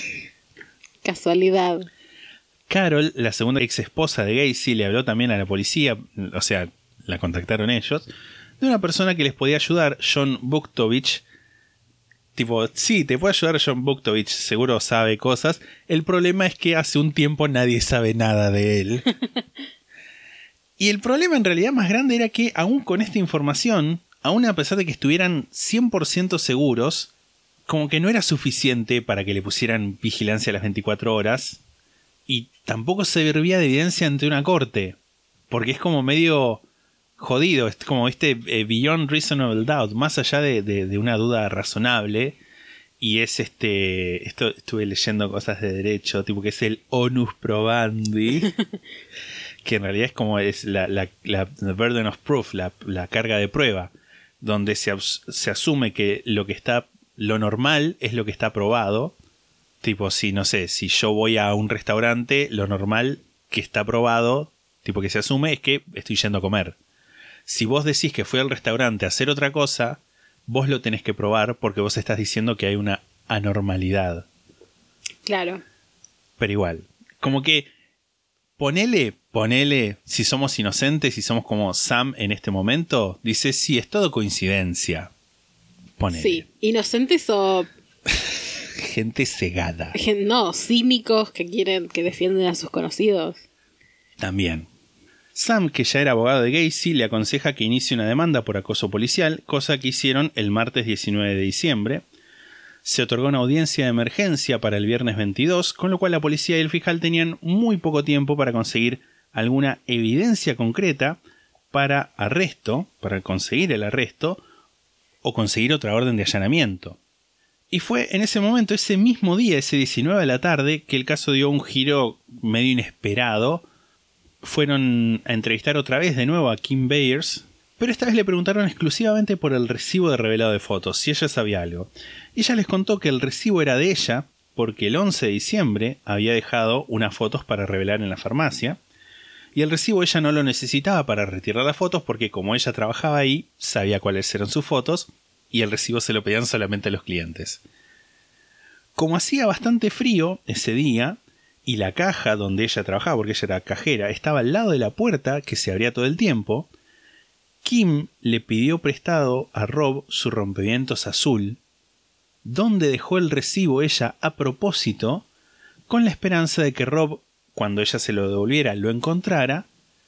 casualidad. Carol, la segunda ex esposa de Gacy, le habló también a la policía, o sea, la contactaron ellos, de una persona que les podía ayudar, John Buktovich. Tipo, sí, te puede ayudar John Buktovich, seguro sabe cosas. El problema es que hace un tiempo nadie sabe nada de él. Y el problema en realidad más grande era que, aún con esta información, aún a pesar de que estuvieran 100% seguros, como que no era suficiente para que le pusieran vigilancia a las 24 horas. Y tampoco servía de evidencia ante una corte. Porque es como medio jodido, es como, beyond reasonable doubt, más allá de una duda razonable. Y es esto estuve leyendo cosas de derecho, tipo que es el onus probandi, que en realidad es como es la burden of proof, la carga de prueba, donde se asume que lo normal es lo que está probado. Tipo, si yo voy a un restaurante, lo normal que está probado, tipo que se asume, es que estoy yendo a comer. Si vos decís que fui al restaurante a hacer otra cosa, vos lo tenés que probar porque vos estás diciendo que hay una anormalidad. Claro. Pero igual, como que ponele, si somos inocentes, si somos como Sam en este momento, dice, sí, es todo coincidencia. Ponele. Sí, inocentes o... Gente cegada. No, cínicos que defienden a sus conocidos. También. Sam, que ya era abogado de Gacy, le aconseja que inicie una demanda por acoso policial, cosa que hicieron el martes 19 de diciembre. Se otorgó una audiencia de emergencia para el viernes 22, con lo cual la policía y el fiscal tenían muy poco tiempo para conseguir alguna evidencia concreta para conseguir el arresto o conseguir otra orden de allanamiento. Y fue en ese momento, ese mismo día, ese 19 de la tarde, que el caso dio un giro medio inesperado. Fueron a entrevistar otra vez de nuevo a Kim Byers, pero esta vez le preguntaron exclusivamente por el recibo de revelado de fotos, si ella sabía algo. Y ella les contó que el recibo era de ella, porque el 11 de diciembre había dejado unas fotos para revelar en la farmacia, y el recibo ella no lo necesitaba para retirar las fotos, porque como ella trabajaba ahí, sabía cuáles eran sus fotos, y el recibo se lo pedían solamente a los clientes. Como hacía bastante frío ese día, y la caja donde ella trabajaba, porque ella era cajera, estaba al lado de la puerta que se abría todo el tiempo, Kim le pidió prestado a Rob su rompevientos azul, donde dejó el recibo ella a propósito, con la esperanza de que Rob, cuando ella se lo devolviera, lo encontrara,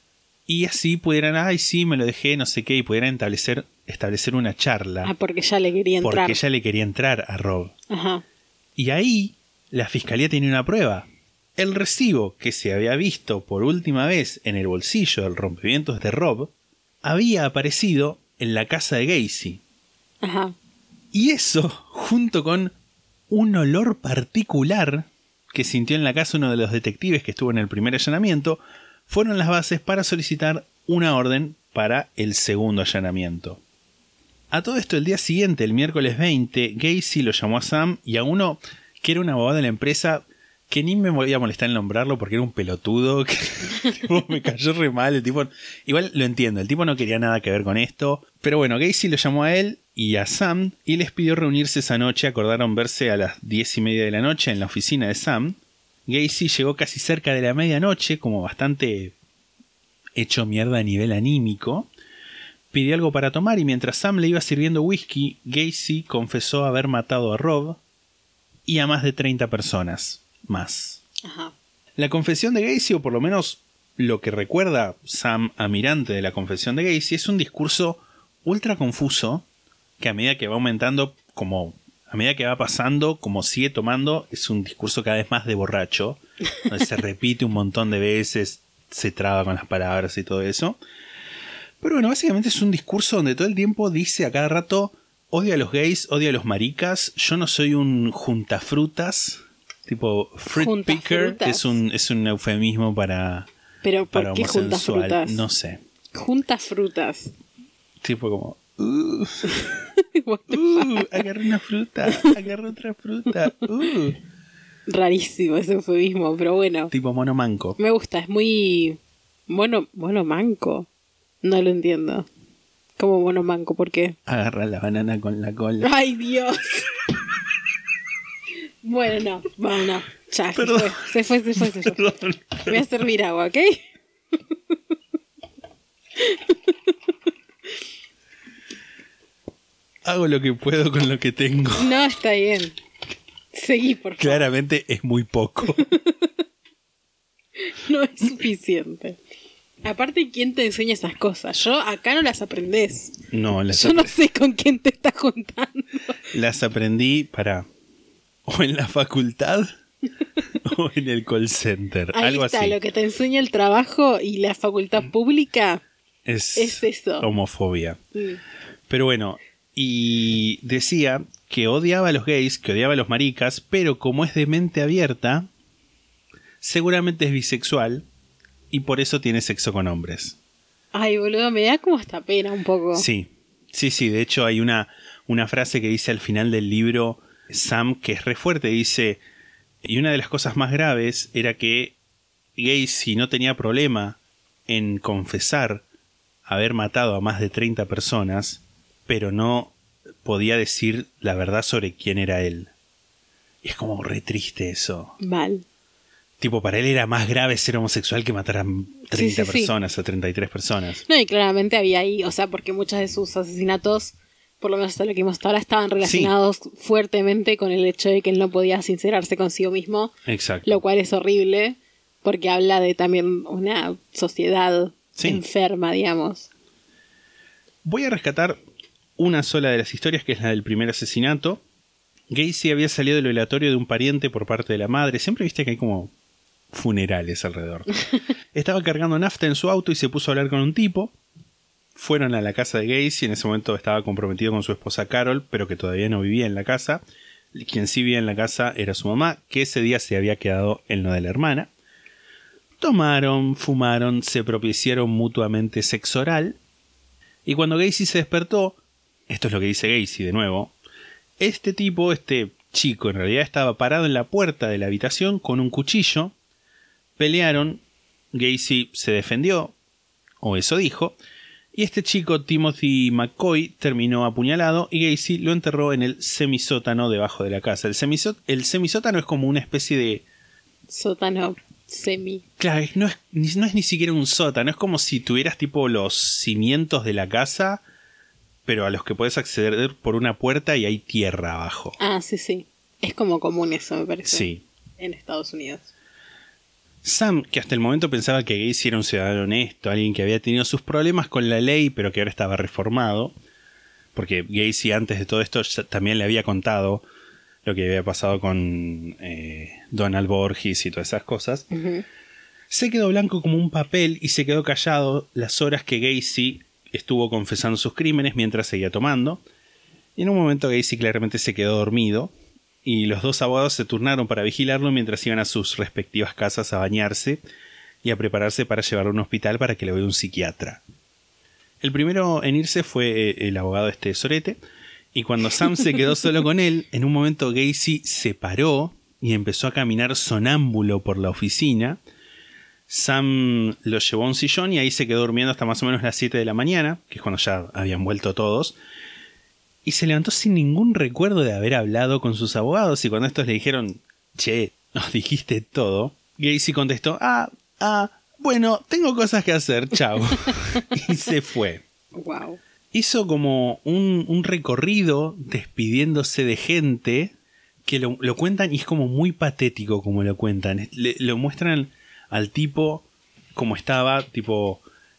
y así pudieran, ay sí, me lo dejé, no sé qué, y pudieran establecer una charla. Ah, porque ella le quería entrar. Porque ella le quería entrar a Rob. Ajá. Y ahí la fiscalía tenía una prueba. El recibo que se había visto por última vez en el bolsillo del rompevientos de Rob había aparecido en la casa de Gacy. Ajá. Y eso, junto con un olor particular que sintió en la casa uno de los detectives que estuvo en el primer allanamiento, fueron las bases para solicitar una orden para el segundo allanamiento. A todo esto, el día siguiente, el miércoles 20, Gacy lo llamó a Sam y a uno que era un abogado de la empresa, que ni me voy a molestar en nombrarlo porque era un pelotudo, que tipo, me cayó re mal. El tipo, igual lo entiendo, el tipo no quería nada que ver con esto, pero bueno, Gacy lo llamó a él y a Sam y les pidió reunirse esa noche. Acordaron verse a las 10:30 de la noche en la oficina de Sam. Gacy llegó casi cerca de la medianoche, como bastante hecho mierda a nivel anímico. Pidió algo para tomar y mientras Sam le iba sirviendo whisky, Gacy confesó haber matado a Rob y a más de 30 personas más. Ajá. La confesión de Gacy, o por lo menos lo que recuerda Sam Amirante de la confesión de Gacy, es un discurso ultra confuso que a medida que va aumentando, a medida que va pasando, como sigue tomando, es un discurso cada vez más de borracho, donde se repite un montón de veces, se traba con las palabras y todo eso. Pero bueno, básicamente es un discurso donde todo el tiempo dice a cada rato: odio a los gays, odio a los maricas, yo no soy un juntafrutas, tipo fruit picker, es un eufemismo para, ¿pero por para qué homosexual, juntafrutas? no sé. Juntafrutas. Tipo como What the fuck? agarré una fruta, agarré otra fruta, Rarísimo ese eufemismo, pero bueno. tipo mono manco. Me gusta, es muy... Mono manco. No lo entiendo. ¿Cómo mono manco? ¿Por qué? Agarra la banana con la cola. ¡Ay, Dios! Bueno, no. Ya, Perdón. se fue. Perdón. Voy a servir agua, ¿ok? Hago lo que puedo con lo que tengo. No, está bien. Seguí, por favor. Claramente es muy poco. No es suficiente. Aparte, ¿quién te enseña esas cosas? Yo acá no las aprendés. No, Yo no sé con quién te estás juntando. las aprendí o en la facultad o en el call center. Ahí algo está, así. lo que te enseña el trabajo y la facultad pública Es eso. homofobia. Mm. Pero bueno, y decía que odiaba a los gays, que odiaba a los maricas, pero como es de mente abierta, seguramente es bisexual y por eso tiene sexo con hombres. Ay, boludo, me da como hasta pena un poco. Sí. De hecho hay una frase que dice al final del libro Sam que es re fuerte. Dice, y una de las cosas más graves era que Gacy no tenía problema en confesar haber matado a más de 30 personas, pero no podía decir la verdad sobre quién era él. Y es como re triste eso. Mal. Tipo, para él era más grave ser homosexual que matar a 30 Sí. personas, a 33 personas. No, y claramente había ahí, o sea, porque muchos de sus asesinatos, por lo menos hasta lo que hemos hasta ahora, estaban relacionados fuertemente con el hecho de que él no podía sincerarse consigo mismo. Exacto. Lo cual es horrible, porque habla de también una sociedad enferma, digamos. Voy a rescatar una sola de las historias, que es la del primer asesinato. Gacy había salido del velatorio de un pariente por parte de la madre. Siempre viste que hay como funerales alrededor. Estaba cargando nafta en su auto y se puso a hablar con un tipo. Fueron a la casa de Gacy. En ese momento estaba comprometido con su esposa Carol, pero que todavía no vivía en la casa. Quien sí vivía en la casa era su mamá, que ese día se había quedado en lo de la hermana. Tomaron, fumaron, se propiciaron mutuamente sexo oral. Y cuando Gacy se despertó, esto es lo que dice Gacy de nuevo, este chico en realidad estaba parado en la puerta de la habitación con un cuchillo. Pelearon, Gacy se defendió, o eso dijo, y este chico, Timothy McCoy, terminó apuñalado y Gacy lo enterró en el semisótano debajo de la casa. El semisótano es como una especie de... Sótano semi. Claro, no es ni siquiera un sótano, es como si tuvieras tipo los cimientos de la casa, pero a los que puedes acceder por una puerta y hay tierra abajo. Ah, sí. Es como común eso, me parece. Sí. En Estados Unidos. Sam, que hasta el momento pensaba que Gacy era un ciudadano honesto, alguien que había tenido sus problemas con la ley, pero que ahora estaba reformado, porque Gacy antes de todo esto también le había contado lo que había pasado con Donald Borges y todas esas cosas, se quedó blanco como un papel y se quedó callado las horas que Gacy estuvo confesando sus crímenes mientras seguía tomando. Y en un momento Gacy claramente se quedó dormido, y los dos abogados se turnaron para vigilarlo mientras iban a sus respectivas casas a bañarse y a prepararse para llevarlo a un hospital para que lo vea un psiquiatra. El primero en irse fue el abogado sorete, y cuando Sam se quedó solo con él, en un momento Gacy se paró y empezó a caminar sonámbulo por la oficina. Sam lo llevó a un sillón y ahí se quedó durmiendo hasta más o menos las 7 de la mañana, que es cuando ya habían vuelto todos. Y se levantó sin ningún recuerdo de haber hablado con sus abogados. Y cuando estos le dijeron, che, nos dijiste todo, Gacy contestó, bueno, tengo cosas que hacer, chao. Y se fue. Wow. Hizo como un recorrido despidiéndose de gente que lo cuentan y es como muy patético como lo cuentan. Lo muestran al tipo como estaba, tipo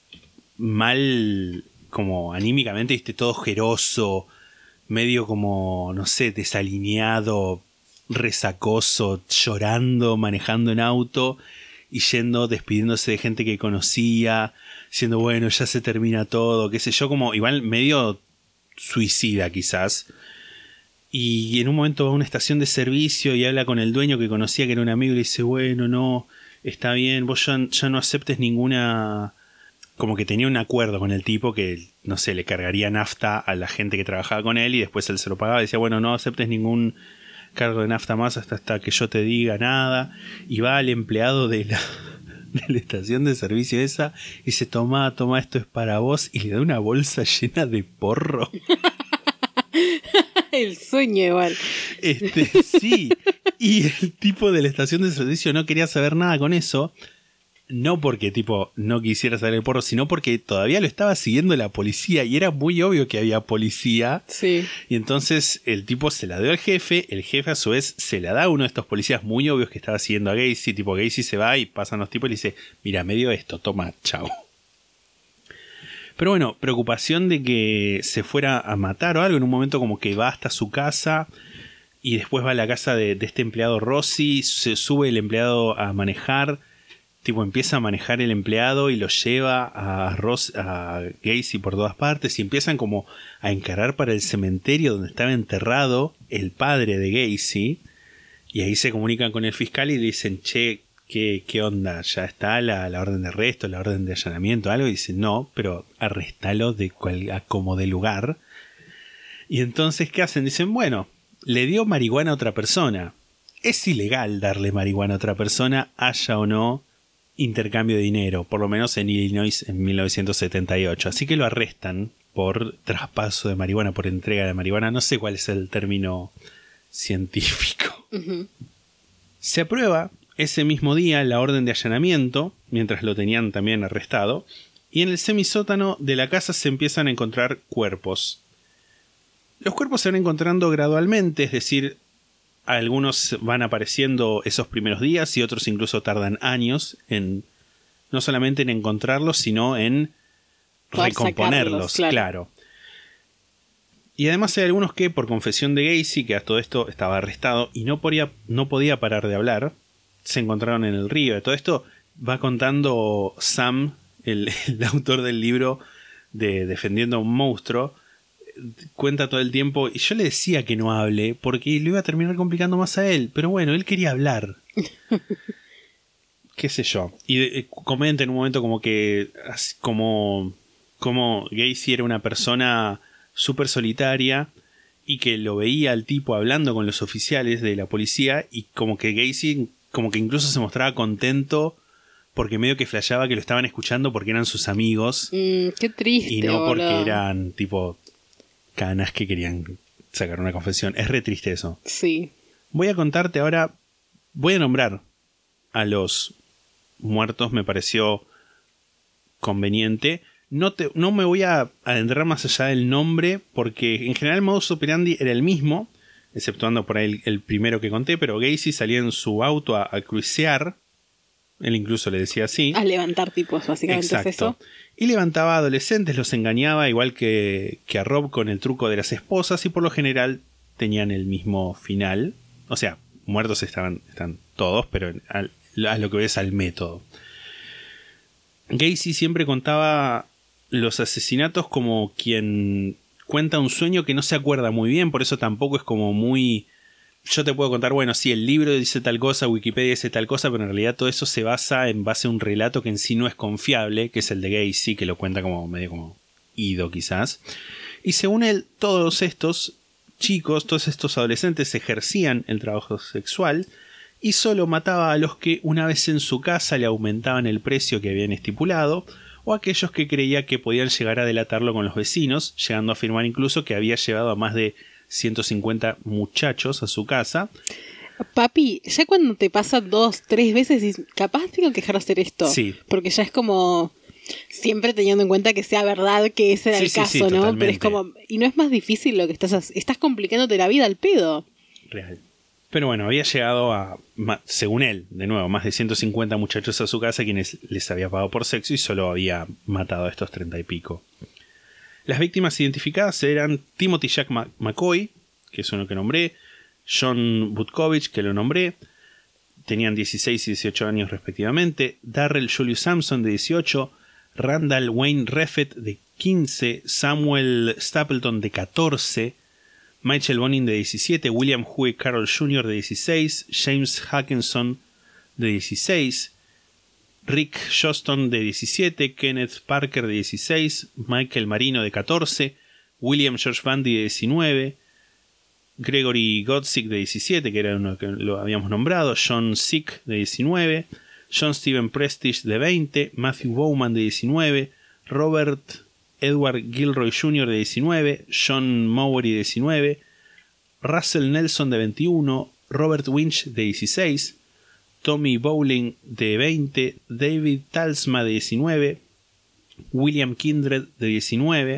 mal, como anímicamente, todo ojeroso, medio como, no sé, desalineado, resacoso, llorando, manejando en auto y despidiéndose de gente que conocía, diciendo, bueno, ya se termina todo, qué sé yo, como igual medio suicida quizás. Y en un momento va a una estación de servicio y habla con el dueño que conocía, que era un amigo, y le dice, bueno, no, está bien, vos ya no aceptes ninguna... Como que tenía un acuerdo con el tipo que, no sé, le cargaría nafta a la gente que trabajaba con él y después él se lo pagaba. Y decía, bueno, no aceptes ningún cargo de nafta más hasta que yo te diga nada. Y va al empleado de la estación de servicio esa y dice, toma, esto es para vos. Y le da una bolsa llena de porro. El sueño igual. Sí. Y el tipo de la estación de servicio no quería saber nada con eso. No porque no quisiera saber el porro, sino porque todavía lo estaba siguiendo la policía y era muy obvio que había policía. Sí. Y entonces el tipo se la dio al jefe, el jefe a su vez se la da a uno de estos policías muy obvios que estaba siguiendo a Gacy. Gacy se va y pasan los tipos y le dice, mira, me dio esto, toma, chao. Pero bueno, preocupación de que se fuera a matar o algo. En un momento como que va hasta su casa y después va a la casa de este empleado Rossi, se sube el empleado a manejar. Empieza a manejar el empleado y lo lleva a Gacy por todas partes y empiezan como a encarar para el cementerio donde estaba enterrado el padre de Gacy. Y ahí se comunican con el fiscal y le dicen, che, ¿qué onda? ¿Ya está la orden de arresto, la orden de allanamiento, algo? Y dicen, no, pero arrestalo como de lugar. Y entonces, ¿qué hacen? Dicen, bueno, le dio marihuana a otra persona. Es ilegal darle marihuana a otra persona, haya o no intercambio de dinero, por lo menos en Illinois en 1978. Así que lo arrestan por traspaso de marihuana, por entrega de marihuana. No sé cuál es el término científico. Uh-huh. Se aprueba ese mismo día la orden de allanamiento, mientras lo tenían también arrestado, y en el semisótano de la casa se empiezan a encontrar cuerpos. Los cuerpos se van encontrando gradualmente, es decir, algunos van apareciendo esos primeros días y otros incluso tardan años en no solamente en encontrarlos, sino en recomponerlos, claro. Y además hay algunos que, por confesión de Gacy, que a todo esto estaba arrestado y no podía parar de hablar, se encontraron en el río. De todo esto va contando Sam, el autor del libro de Defendiendo a un monstruo, cuenta todo el tiempo, y yo le decía que no hable, porque lo iba a terminar complicando más a él, pero bueno, él quería hablar. Qué sé yo. Y comenta en un momento como que, como Gacy era una persona súper solitaria, y que lo veía al tipo hablando con los oficiales de la policía, y como que Gacy como que incluso se mostraba contento porque medio que flasheaba que lo estaban escuchando porque eran sus amigos. Qué triste. Y no porque boludo. eran tipo canas que querían sacar una confesión. Es re triste eso. Sí. Voy a contarte ahora, voy a nombrar a los muertos, me pareció conveniente. No me voy a adentrar más allá del nombre, porque en general el modus operandi era el mismo, exceptuando por ahí el primero que conté, pero Gacy salía en su auto a crucear, él incluso le decía así. A levantar tipos, básicamente. Exacto. Es eso. Y levantaba a adolescentes, los engañaba, igual que a Rob con el truco de las esposas, y por lo general tenían el mismo final. O sea, muertos están todos, pero a lo que ves al método. Gacy siempre contaba los asesinatos como quien cuenta un sueño que no se acuerda muy bien, por eso tampoco es como muy... Yo te puedo contar, bueno, sí, el libro dice tal cosa, Wikipedia dice tal cosa, pero en realidad todo eso se basa en base a un relato que en sí no es confiable, que es el de Gacy, que lo cuenta como medio como ido quizás. Y según él, todos estos chicos, todos estos adolescentes ejercían el trabajo sexual y solo mataba a los que una vez en su casa le aumentaban el precio que habían estipulado, o aquellos que creía que podían llegar a delatarlo con los vecinos, llegando a afirmar incluso que había llevado a más de 150 muchachos a su casa. Papi, ya cuando te pasa 2, 3 veces dices, capaz tengo que dejar de hacer esto. Sí. Porque ya es como... Siempre teniendo en cuenta que sea verdad que ese era el caso, ¿no? Totalmente. Pero es como... Y no es más difícil lo que estás complicándote la vida al pedo. Real. Pero bueno, había llegado a, según él, de nuevo, más de 150 muchachos a su casa, quienes les había pagado por sexo, y solo había matado a estos 30 y pico. Las víctimas identificadas eran Timothy Jack McCoy, que es uno que nombré, John Butkovich, que lo nombré, tenían 16 y 18 años respectivamente, Darrell Julius Sampson, de 18, Randall Wayne Reffett, de 15, Samuel Stapleton, de 14, Michael Bonin, de 17, William Huey Carroll Jr., de 16, James Hackinson, de 16, Rick Johnston, de 17, Kenneth Parker, de 16, Michael Marino, de 14, William George Bundy, de 19, Gregory Godsick, de 17, que era uno que lo habíamos nombrado, John Sick, de 19, John Stephen Prestige, de 20, Matthew Bowman, de 19, Robert Edward Gilroy Jr., de 19, John Mowry, de 19, Russell Nelson, de 21, Robert Winch, de 16, Tommy Bowling, de 20, David Talsma, de 19, William Kindred, de 19,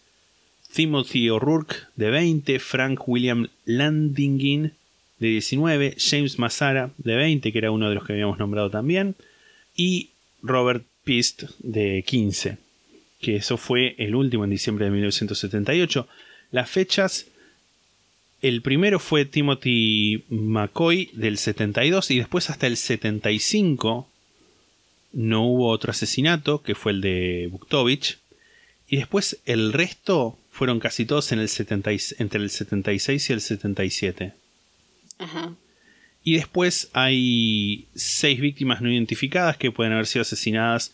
Timothy O'Rourke, de 20, Frank William Landingin, de 19, James Massara, de 20, que era uno de los que habíamos nombrado también, y Robert Pist, de 15, que eso fue el último en diciembre de 1978. Las fechas, el primero fue Timothy McCoy del 72, y después hasta el 75 no hubo otro asesinato, que fue el de Buktovich, y después el resto fueron casi todos en entre el 76 y el 77. Ajá. Y después hay 6 víctimas no identificadas que pueden haber sido asesinadas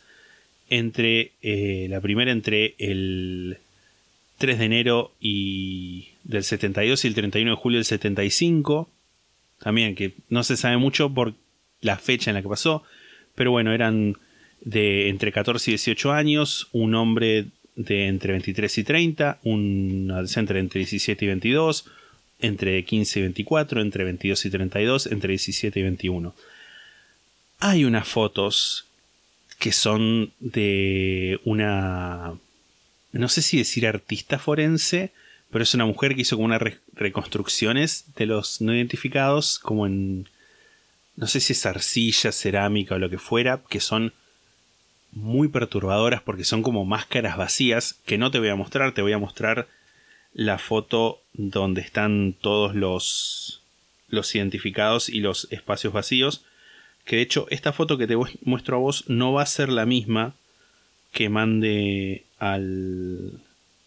la primera entre el 3 de enero del 72 y el 31 de julio del 75. También que no se sabe mucho por la fecha en la que pasó, pero bueno, eran de entre 14 y 18 años, un hombre de entre 23 y 30, un adolescente entre 17 y 22, entre 15 y 24, entre 22 y 32, entre 17 y 21. Hay unas fotos que son de una... no sé si decir artista forense, pero es una mujer que hizo como unas reconstrucciones de los no identificados, como en... no sé si es arcilla, cerámica o lo que fuera, que son muy perturbadoras porque son como máscaras vacías, que no te voy a mostrar, te voy a mostrar la foto donde están todos los identificados y los espacios vacíos, que de hecho esta foto que te muestro a vos no va a ser la misma que mande al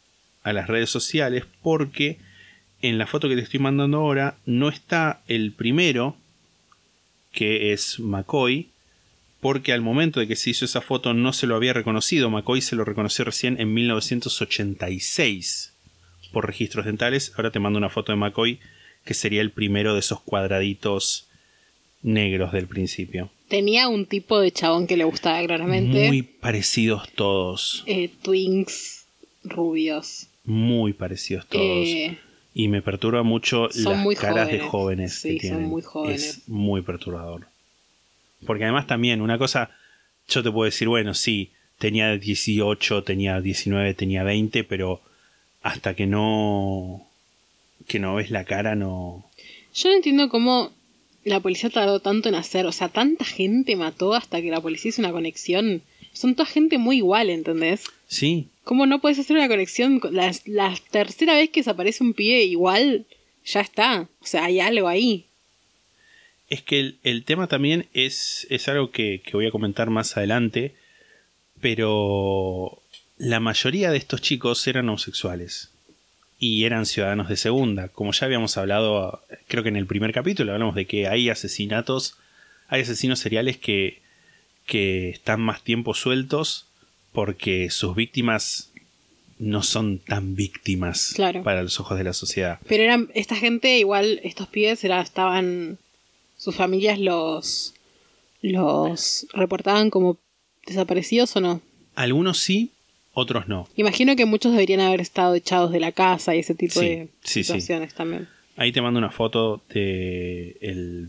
a las redes sociales porque en la foto que te estoy mandando ahora no está el primero, que es McCoy, porque al momento de que se hizo esa foto no se lo había reconocido. McCoy se lo reconoció recién en 1986 por registros dentales. Ahora te mando una foto de McCoy, que sería el primero de esos cuadraditos negros del principio. Tenía un tipo de chabón que le gustaba claramente. Muy parecidos todos. Twinks, rubios. Muy parecidos todos. Y me perturba mucho las caras de jóvenes que tienen. Son muy jóvenes. Es muy perturbador. Porque además también, una cosa, yo te puedo decir, bueno, sí, tenía 18, tenía 19, tenía 20, pero hasta que no ves la cara, no... Yo no entiendo cómo la policía tardó tanto en hacer, o sea, tanta gente mató hasta que la policía hizo una conexión. Son toda gente muy igual, ¿entendés? Sí. ¿Cómo no puedes hacer una conexión? La tercera vez que se aparece un pibe igual, ya está. O sea, hay algo ahí. Es que el tema también es algo que voy a comentar más adelante, pero la mayoría de estos chicos eran homosexuales y eran ciudadanos de segunda. Como ya habíamos hablado, creo que en el primer capítulo hablamos de que hay asesinos seriales que están más tiempo sueltos porque sus víctimas no son tan víctimas, claro, para los ojos de la sociedad. Pero eran esta gente, igual estos pibes estaban... ¿Sus familias los reportaban como desaparecidos o no? Algunos sí, otros no. Imagino que muchos deberían haber estado echados de la casa y ese tipo de situaciones también. Ahí te mando una foto del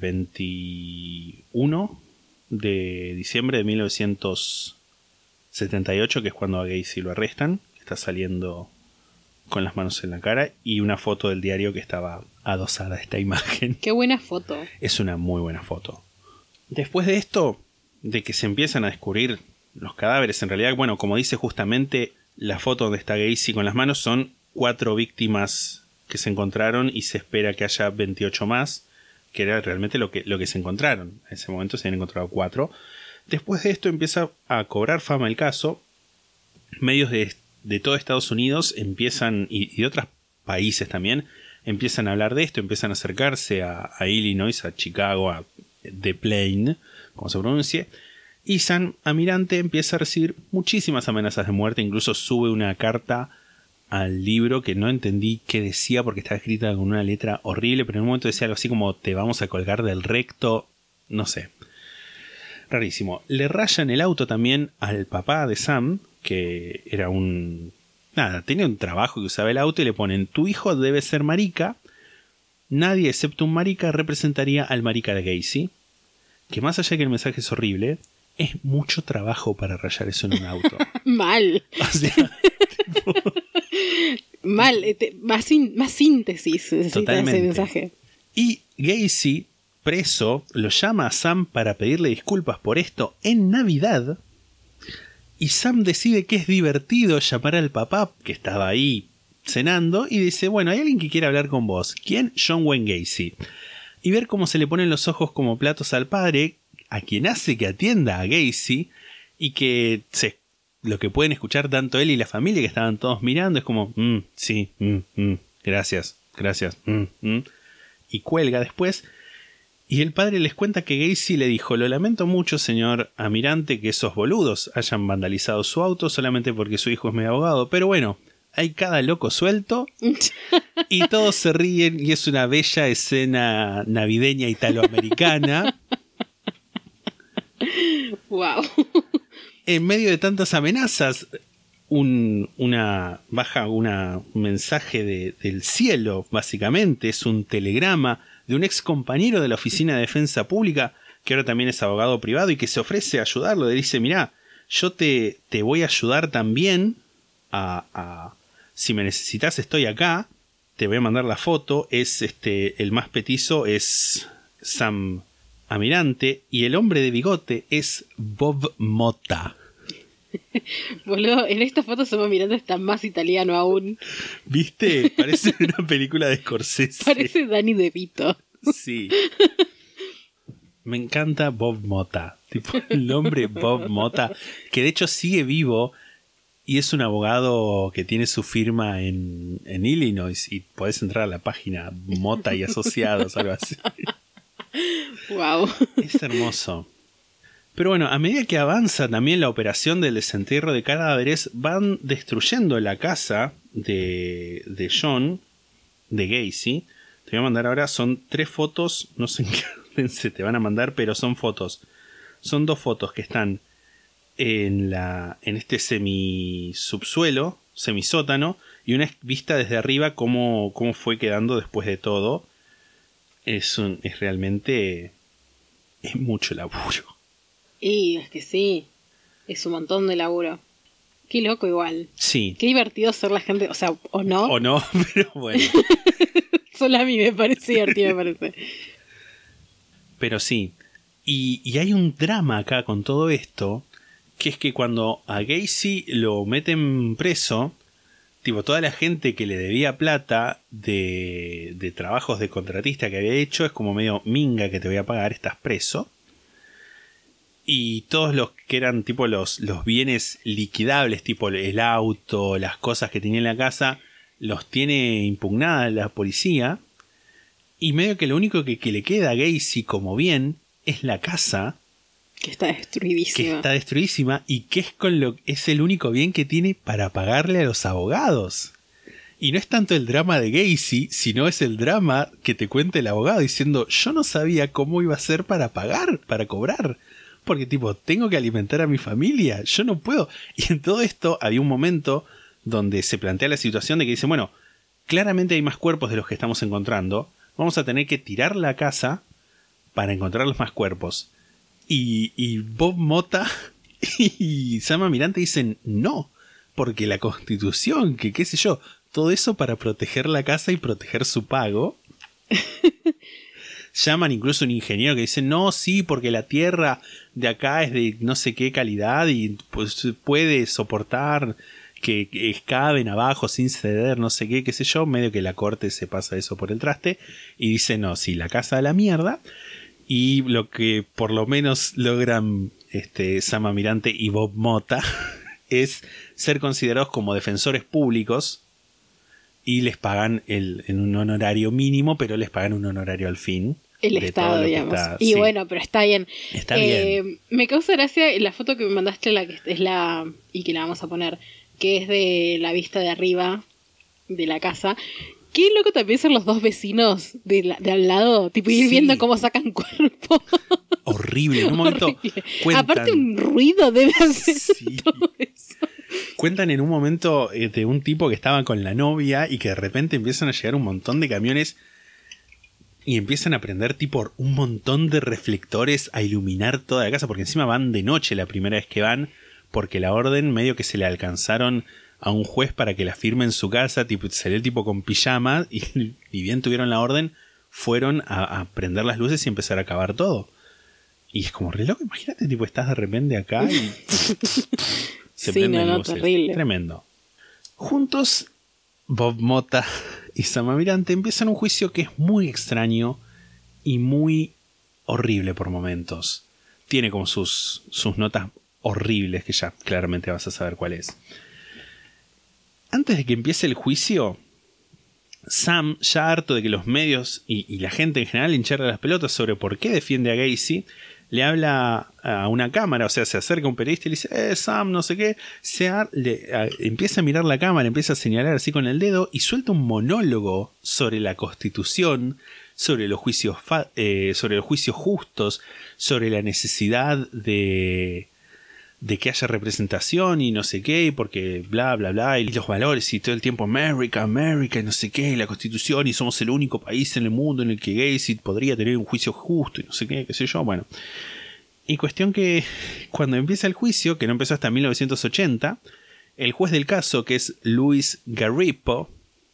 21 de diciembre de 1978, que es cuando a Gacy lo arrestan. Está saliendo con las manos en la cara, y una foto del diario que estaba adosada a esta imagen. ¡Qué buena foto! Es una muy buena foto. Después de esto, de que se empiezan a descubrir los cadáveres, en realidad, bueno, como dice justamente la foto donde está Gacy con las manos, son 4 víctimas que se encontraron y se espera que haya 28 más, que era realmente lo que se encontraron. En ese momento se habían encontrado 4. Después de esto empieza a cobrar fama el caso. Medios de todo Estados Unidos empiezan, y de otros países también, empiezan a hablar de esto, empiezan a acercarse a Illinois, a Chicago, a Des Plaines, como se pronuncie, y Sam Amirante empieza a recibir muchísimas amenazas de muerte. Incluso sube una carta al libro que no entendí qué decía porque estaba escrita con una letra horrible, pero en un momento decía algo así como te vamos a colgar del recto, no sé. Rarísimo. Le rayan el auto también al papá de Sam, que era tenía un trabajo que usaba el auto, y le ponen: tu hijo debe ser marica, nadie excepto un marica representaría al marica de Gacy. Que más allá de que el mensaje es horrible, es mucho trabajo para rayar eso en un auto. Mal. O sea, mal, más síntesis necesita ese mensaje. Y Gacy, preso, lo llama a Sam para pedirle disculpas por esto en Navidad. Y Sam decide que es divertido llamar al papá, que estaba ahí cenando, y dice: bueno, hay alguien que quiere hablar con vos. ¿Quién? John Wayne Gacy. Y ver cómo se le ponen los ojos como platos al padre, a quien hace que atienda a Gacy, y que lo que pueden escuchar tanto él y la familia, que estaban todos mirando, es como: sí, gracias, y cuelga después. Y el padre les cuenta que Gacy le dijo: lo lamento mucho, señor Amirante, que esos boludos hayan vandalizado su auto solamente porque su hijo es mi abogado, pero bueno, hay cada loco suelto y todos se ríen, y es una bella escena navideña italoamericana. Wow. En medio de tantas amenazas, baja un mensaje del cielo, básicamente. Es un telegrama de un ex compañero de la Oficina de Defensa Pública, que ahora también es abogado privado, y que se ofrece a ayudarlo. Le dice: mirá, yo te voy a ayudar también si me necesitas, estoy acá, te voy a mandar la foto. Es el más petizo es Sam Amirante, y el hombre de bigote es Bob Motta. Boludo, en esta foto Sam Amirante está más italiano aún. ¿Viste? Parece una película de Scorsese. Parece Danny DeVito. Sí. Me encanta Bob Motta. Tipo, el nombre Bob Motta, que de hecho sigue vivo Y es un abogado que tiene su firma en Illinois. Y podés entrar a la página Mota y Asociados, algo así. Wow. Es hermoso. Pero bueno, a medida que avanza también la operación del desentierro de cadáveres, van destruyendo la casa de John, de Gacy. Te voy a mandar ahora, son 3 fotos, no sé en qué orden se te van a mandar, pero son fotos. Son 2 fotos que están en este semisubsuelo, semisótano, y una vista desde arriba cómo fue quedando después de todo. Es realmente es mucho laburo. Y es que sí, es un montón de laburo. Qué loco igual. Sí. Qué divertido ser la gente, o sea, o no. O no, pero bueno. Solo a mí me parece divertido, me parece. Pero sí. Y hay un drama acá con todo esto, que es que cuando a Gacy lo meten preso, tipo toda la gente que le debía plata de trabajos de contratista que había hecho, es como medio minga que te voy a pagar, estás preso. Y todos los que eran tipo los bienes liquidables, tipo el auto, las cosas que tenía en la casa, los tiene impugnada la policía. Y medio que lo único que le queda a Gacy como bien es la casa. Que está destruidísima. Que está destruidísima y que es el único bien que tiene para pagarle a los abogados. Y no es tanto el drama de Gacy, sino es el drama que te cuenta el abogado diciendo: yo no sabía cómo iba a ser para pagar, para cobrar. Porque tipo, tengo que alimentar a mi familia, yo no puedo. Y en todo esto había un momento donde se plantea la situación de que dicen: bueno, claramente hay más cuerpos de los que estamos encontrando, vamos a tener que tirar la casa para encontrar los más cuerpos. Y Bob Mota y Sam Almirante dicen no, porque la Constitución, que qué sé yo, todo eso para proteger la casa y proteger su pago. Llaman incluso a un ingeniero que dice: no, sí, porque la tierra de acá es de no sé qué calidad y pues puede soportar que excaven abajo sin ceder, no sé qué sé yo. Medio que la corte se pasa eso por el traste y dice: no, sí, la casa de la mierda. Y lo que por lo menos logran Sam Almirante y Bob Mota es ser considerados como defensores públicos y les pagan en un honorario mínimo, pero les pagan un honorario al fin. El Estado, digamos. Y sí. Bueno, pero está bien. Está bien. Me causa gracia la foto que me mandaste, la que es y que la vamos a poner, que es de la vista de arriba de la casa. Qué loco también ser los 2 vecinos de al lado, tipo ir viendo cómo sacan cuerpo. Horrible, en un momento cuentan, aparte un ruido debe hacer todo eso. Cuentan en un momento de un tipo que estaba con la novia y que de repente empiezan a llegar un montón de camiones y empiezan a prender tipo un montón de reflectores a iluminar toda la casa, porque encima van de noche la primera vez que van, porque la orden medio que se le alcanzaron a un juez para que la firme en su casa, tipo, salió el tipo con pijama y bien tuvieron la orden, fueron a prender las luces y empezar a acabar todo. Y es como re loco, imagínate, tipo, estás de repente acá y se prenden luces. Terrible. Tremendo. Juntos, Bob Mota y Sam Almirante empiezan un juicio que es muy extraño y muy horrible por momentos. Tiene como sus notas horribles, que ya claramente vas a saber cuál es. Antes de que empiece el juicio, Sam, ya harto de que los medios y la gente en general hinchara las pelotas sobre por qué defiende a Gacy, le habla a una cámara, o sea, se acerca a un periodista y le dice: Sam, no sé qué. Empieza a mirar la cámara, empieza a señalar así con el dedo y suelta un monólogo sobre la Constitución, sobre los juicios justos, sobre la necesidad de que haya representación y no sé qué, porque bla bla bla, y los valores y todo el tiempo America, America y no sé qué, y la Constitución, y somos el único país en el mundo en el que Gacy podría tener un juicio justo y no sé qué sé yo. Bueno, y cuestión que cuando empieza el juicio, que no empezó hasta 1980, el juez del caso, que es Luis Garipo,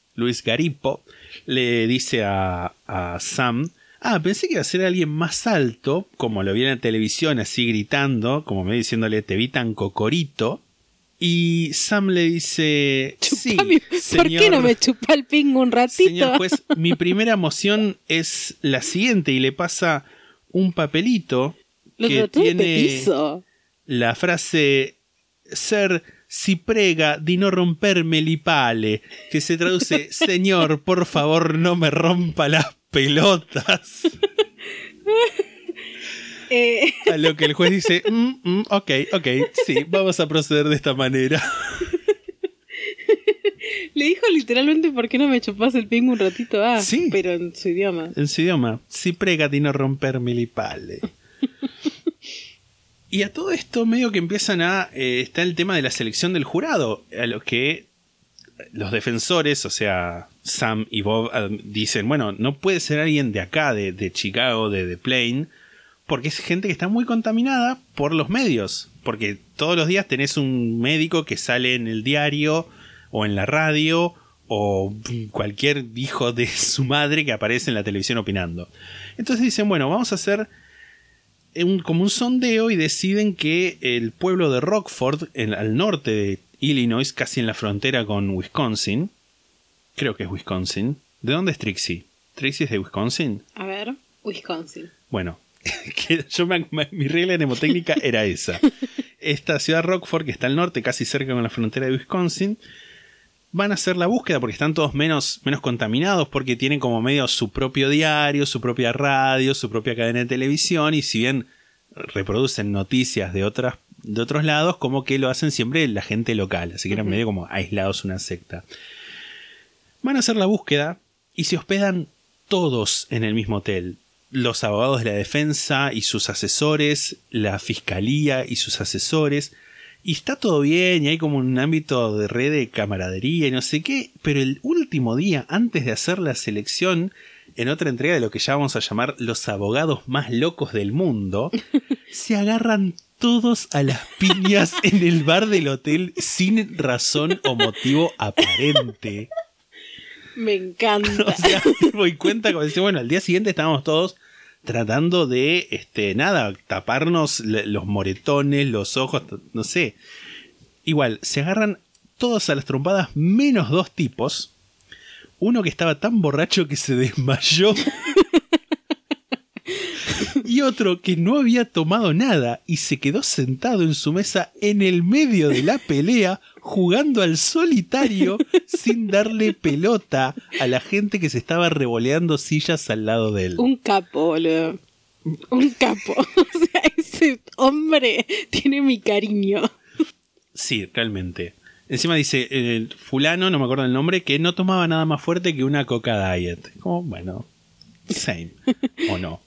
le dice a Sam: pensé que iba a ser alguien más alto, como lo vi en la televisión, así gritando, como me diciéndole: te vi tan cocorito. Y Sam le dice: Chupame, sí, señor, ¿por qué no me chupa el pingo un ratito? Señor juez, mi primera moción es la siguiente, y le pasa un papelito que tiene la frase: Sir, si prega di no romperme li pale, que se traduce, señor, por favor no me rompa las pelotas. A lo que el juez dice, ok, sí, vamos a proceder de esta manera. Le dijo literalmente, ¿por qué no me chupas el pingo un ratito? Sí. Pero en su idioma. En su idioma, si prega di no romperme li pale. Y a todo esto medio que empiezan está el tema de la selección del jurado, a lo que los defensores, o sea, Sam y Bob, dicen, bueno, no puede ser alguien de acá, de Chicago, de Plain, porque es gente que está muy contaminada por los medios. Porque todos los días tenés un médico que sale en el diario o en la radio o cualquier hijo de su madre que aparece en la televisión opinando. Entonces dicen, bueno, vamos a hacer como un sondeo y deciden que el pueblo de Rockford, al norte de Illinois, casi en la frontera con Wisconsin, creo que es Wisconsin. ¿De dónde es Trixie? ¿Trixie es de Wisconsin? A ver, Wisconsin. Bueno, mi regla mnemotécnica era esa. Esta ciudad Rockford, que está al norte, casi cerca con la frontera de Wisconsin, van a hacer la búsqueda porque están todos menos contaminados, porque tienen como medio su propio diario, su propia radio, su propia cadena de televisión, y si bien reproducen noticias de otros lados, como que lo hacen siempre la gente local, así que eran medio como aislados, una secta. Van a hacer la búsqueda y se hospedan todos en el mismo hotel. Los abogados de la defensa y sus asesores, la fiscalía y sus asesores, y está todo bien y hay como un ámbito de red de camaradería y no sé qué, pero el último día antes de hacer la selección, en otra entrega de lo que ya vamos a llamar los abogados más locos del mundo, se agarran todos a las piñas en el bar del hotel sin razón o motivo aparente. Me encanta. O sea, me doy cuenta como dice, bueno, al día siguiente estábamos todos tratando de, taparnos los moretones, los ojos, no sé. Igual, se agarran todos a las trompadas menos dos tipos. Uno que estaba tan borracho que se desmayó. Y otro que no había tomado nada y se quedó sentado en su mesa en el medio de la pelea jugando al solitario sin darle pelota a la gente que se estaba revoleando sillas al lado de él. Un capo, boludo. Un capo. O sea, ese hombre tiene mi cariño. Sí, realmente. Encima dice, fulano, no me acuerdo el nombre, que no tomaba nada más fuerte que una Coca Diet. Como, bueno, same. O no.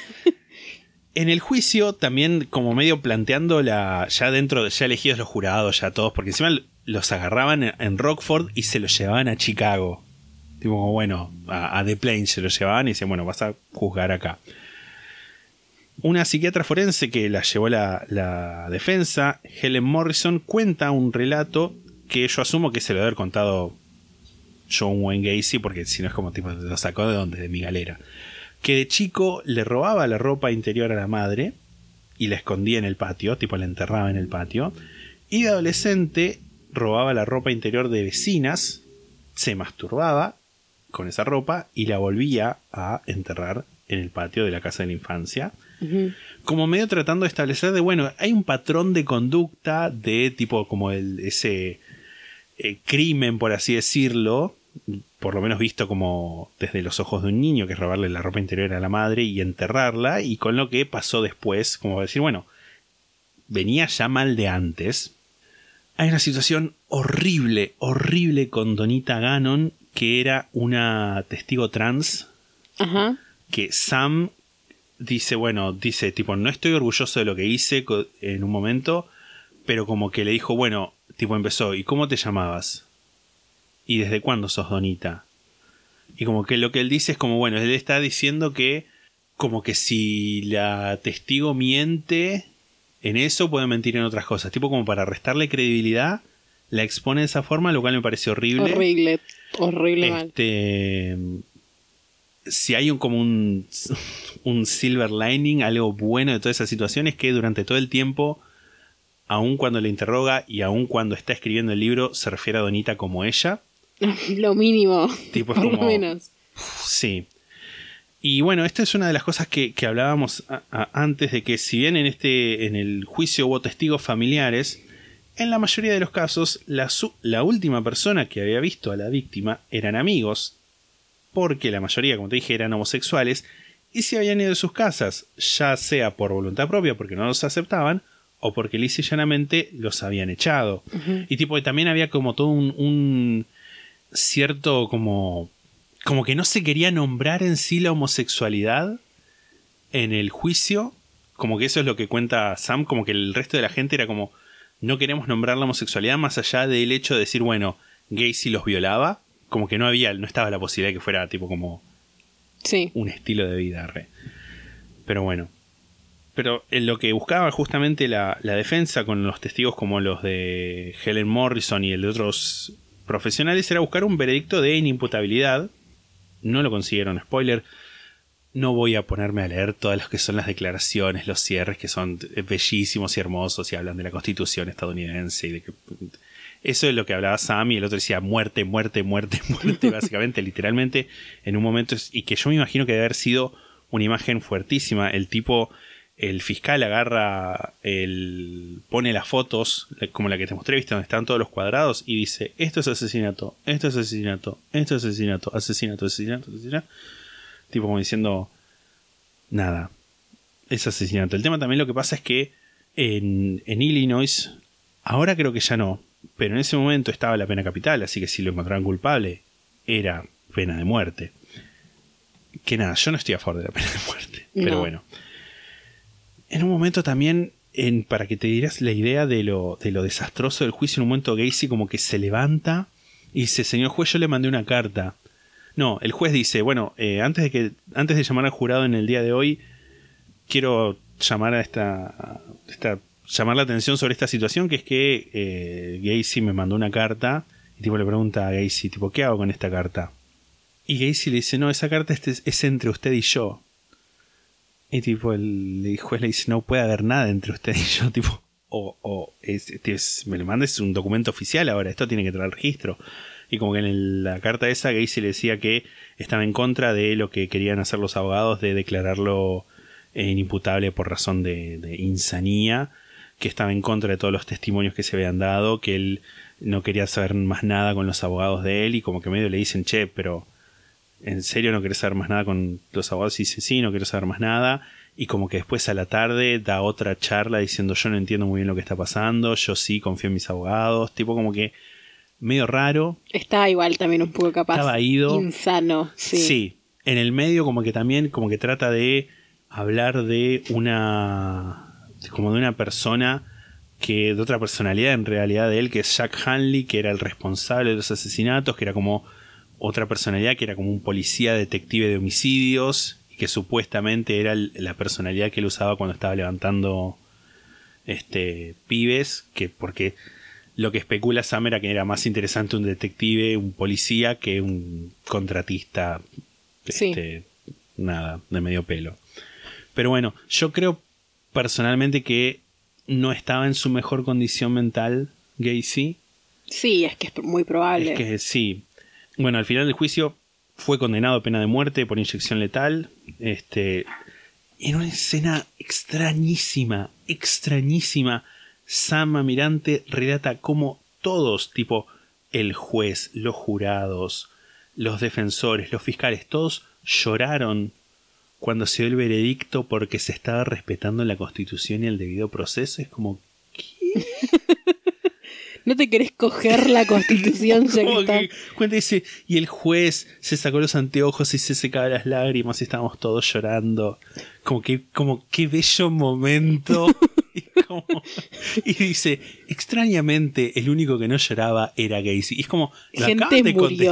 En el juicio también como medio planteando ya elegidos los jurados, ya todos, porque encima los agarraban en Rockford y se los llevaban a Chicago. Tipo como, bueno, a The Plain se los llevaban y decían, bueno, vas a juzgar acá. Una psiquiatra forense que la llevó la defensa, Helen Morrison, cuenta un relato que yo asumo que se lo debe haber contado John Wayne Gacy, porque si no es como tipo, lo sacó de donde, de mi galera. Que de chico le robaba la ropa interior a la madre y la escondía en el patio, tipo la enterraba en el patio. Y de adolescente robaba la ropa interior de vecinas, se masturbaba con esa ropa y la volvía a enterrar en el patio de la casa de la infancia. Uh-huh. Como medio tratando de establecer de, bueno, hay un patrón de conducta de tipo como ese crimen, por así decirlo, por lo menos visto como desde los ojos de un niño, que es robarle la ropa interior a la madre y enterrarla, y con lo que pasó después, como decir, bueno, venía ya mal de antes. Hay una situación horrible con Donita Gannon, que era una testigo trans. Ajá. Que Sam dice, tipo, no estoy orgulloso de lo que hice en un momento, pero como que le dijo, bueno, tipo empezó, ¿y cómo te llamabas? ¿Y desde cuándo sos Donita? Y como que lo que él dice es como, bueno, él está diciendo que como que si la testigo miente en eso, puede mentir en otras cosas. Tipo como para restarle credibilidad, la expone de esa forma, lo cual me parece horrible. Horrible mal. Si hay un silver lining, algo bueno de toda esa situación, es que durante todo el tiempo, aun cuando le interroga y aun cuando está escribiendo el libro, se refiere a Donita como ella. Lo mínimo. Tipo, por como, lo menos. Sí. Y bueno, esta es una de las cosas que hablábamos antes, de que si bien en el juicio hubo testigos familiares, en la mayoría de los casos, la última persona que había visto a la víctima eran amigos, porque la mayoría, como te dije, eran homosexuales, y se habían ido de sus casas, ya sea por voluntad propia, porque no los aceptaban, o porque lisa y llanamente los habían echado. Uh-huh. Y tipo, también había como todo un cierto como que no se quería nombrar en sí la homosexualidad en el juicio, como que eso es lo que cuenta Sam, como que el resto de la gente era como, no queremos nombrar la homosexualidad más allá del hecho de decir, bueno, Gacy los violaba, como que no estaba la posibilidad de que fuera tipo como un estilo de vida. Pero bueno. Pero en lo que buscaba justamente la defensa con los testigos como los de Helen Morrison y el de otros profesionales era buscar un veredicto de inimputabilidad. No lo consiguieron, spoiler. No voy a ponerme a leer todas las que son las declaraciones, los cierres que son bellísimos y hermosos y hablan de la Constitución estadounidense y de que eso es lo que hablaba Sam y el otro decía muerte, muerte, muerte, muerte, básicamente, literalmente en un momento, y que yo me imagino que debe haber sido una imagen fuertísima. El fiscal pone las fotos, como la que te mostré, ¿viste? Donde están todos los cuadrados y dice, esto es asesinato, esto es asesinato, esto es asesinato, asesinato, asesinato, asesinato. Tipo como diciendo, nada, es asesinato. El tema también lo que pasa es que en Illinois, ahora creo que ya no, pero en ese momento estaba la pena capital, así que si lo encontraban culpable, era pena de muerte. Que nada, yo no estoy a favor de la pena de muerte, pero bueno. En un momento también, para que te dieras la idea de lo desastroso del juicio, en un momento Gacy como que se levanta y dice, señor juez, yo le mandé una carta. No, el juez dice, bueno, antes de llamar al jurado en el día de hoy, quiero llamar llamar la atención sobre esta situación, que es que Gacy me mandó una carta y tipo le pregunta a Gacy, tipo, ¿qué hago con esta carta? Y Gacy le dice, no, esa carta es entre usted y yo. Y tipo el juez le dice, no puede haber nada entre usted y yo, tipo, me lo mandes un documento oficial ahora, esto tiene que traer registro. Y como que en la carta esa Gacy le decía que estaba en contra de lo que querían hacer los abogados de declararlo inimputable por razón de insanía, que estaba en contra de todos los testimonios que se habían dado, que él no quería saber más nada con los abogados de él, y como que medio le dicen, che, pero ¿en serio no querés saber más nada con los abogados? Y dice, sí, no quiero saber más nada. Y como que después a la tarde da otra charla diciendo, yo no entiendo muy bien lo que está pasando, yo sí confío en mis abogados, tipo como que medio raro. Estaba igual también un poco capaz. Estaba ido. Insano, sí. Sí, en el medio como que también como que trata de hablar de una persona de otra personalidad en realidad de él, que es Jack Hanley, que era el responsable de los asesinatos, que era como otra personalidad, que era como un policía detective de homicidios, y que supuestamente era la personalidad que él usaba cuando estaba levantando pibes, porque lo que especula Sam era que era más interesante un detective, un policía, que un contratista nada, de medio pelo. Pero bueno, yo creo personalmente que no estaba en su mejor condición mental Gacy. Sí, es que es muy probable. Es que sí. Bueno, al final del juicio fue condenado a pena de muerte por inyección letal. En una escena extrañísima, Sam Almirante relata cómo todos, tipo el juez, los jurados, los defensores, los fiscales, todos lloraron cuando se dio el veredicto porque se estaba respetando la Constitución y el debido proceso. Es como, ¿qué? ¿No te querés coger la Constitución? Ya que está... Cuenta, dice, y el juez se sacó los anteojos y se secaba las lágrimas y estábamos todos llorando. Como qué bello momento. Y dice, extrañamente, el único que no lloraba era Gacy. Y es como, lo acaban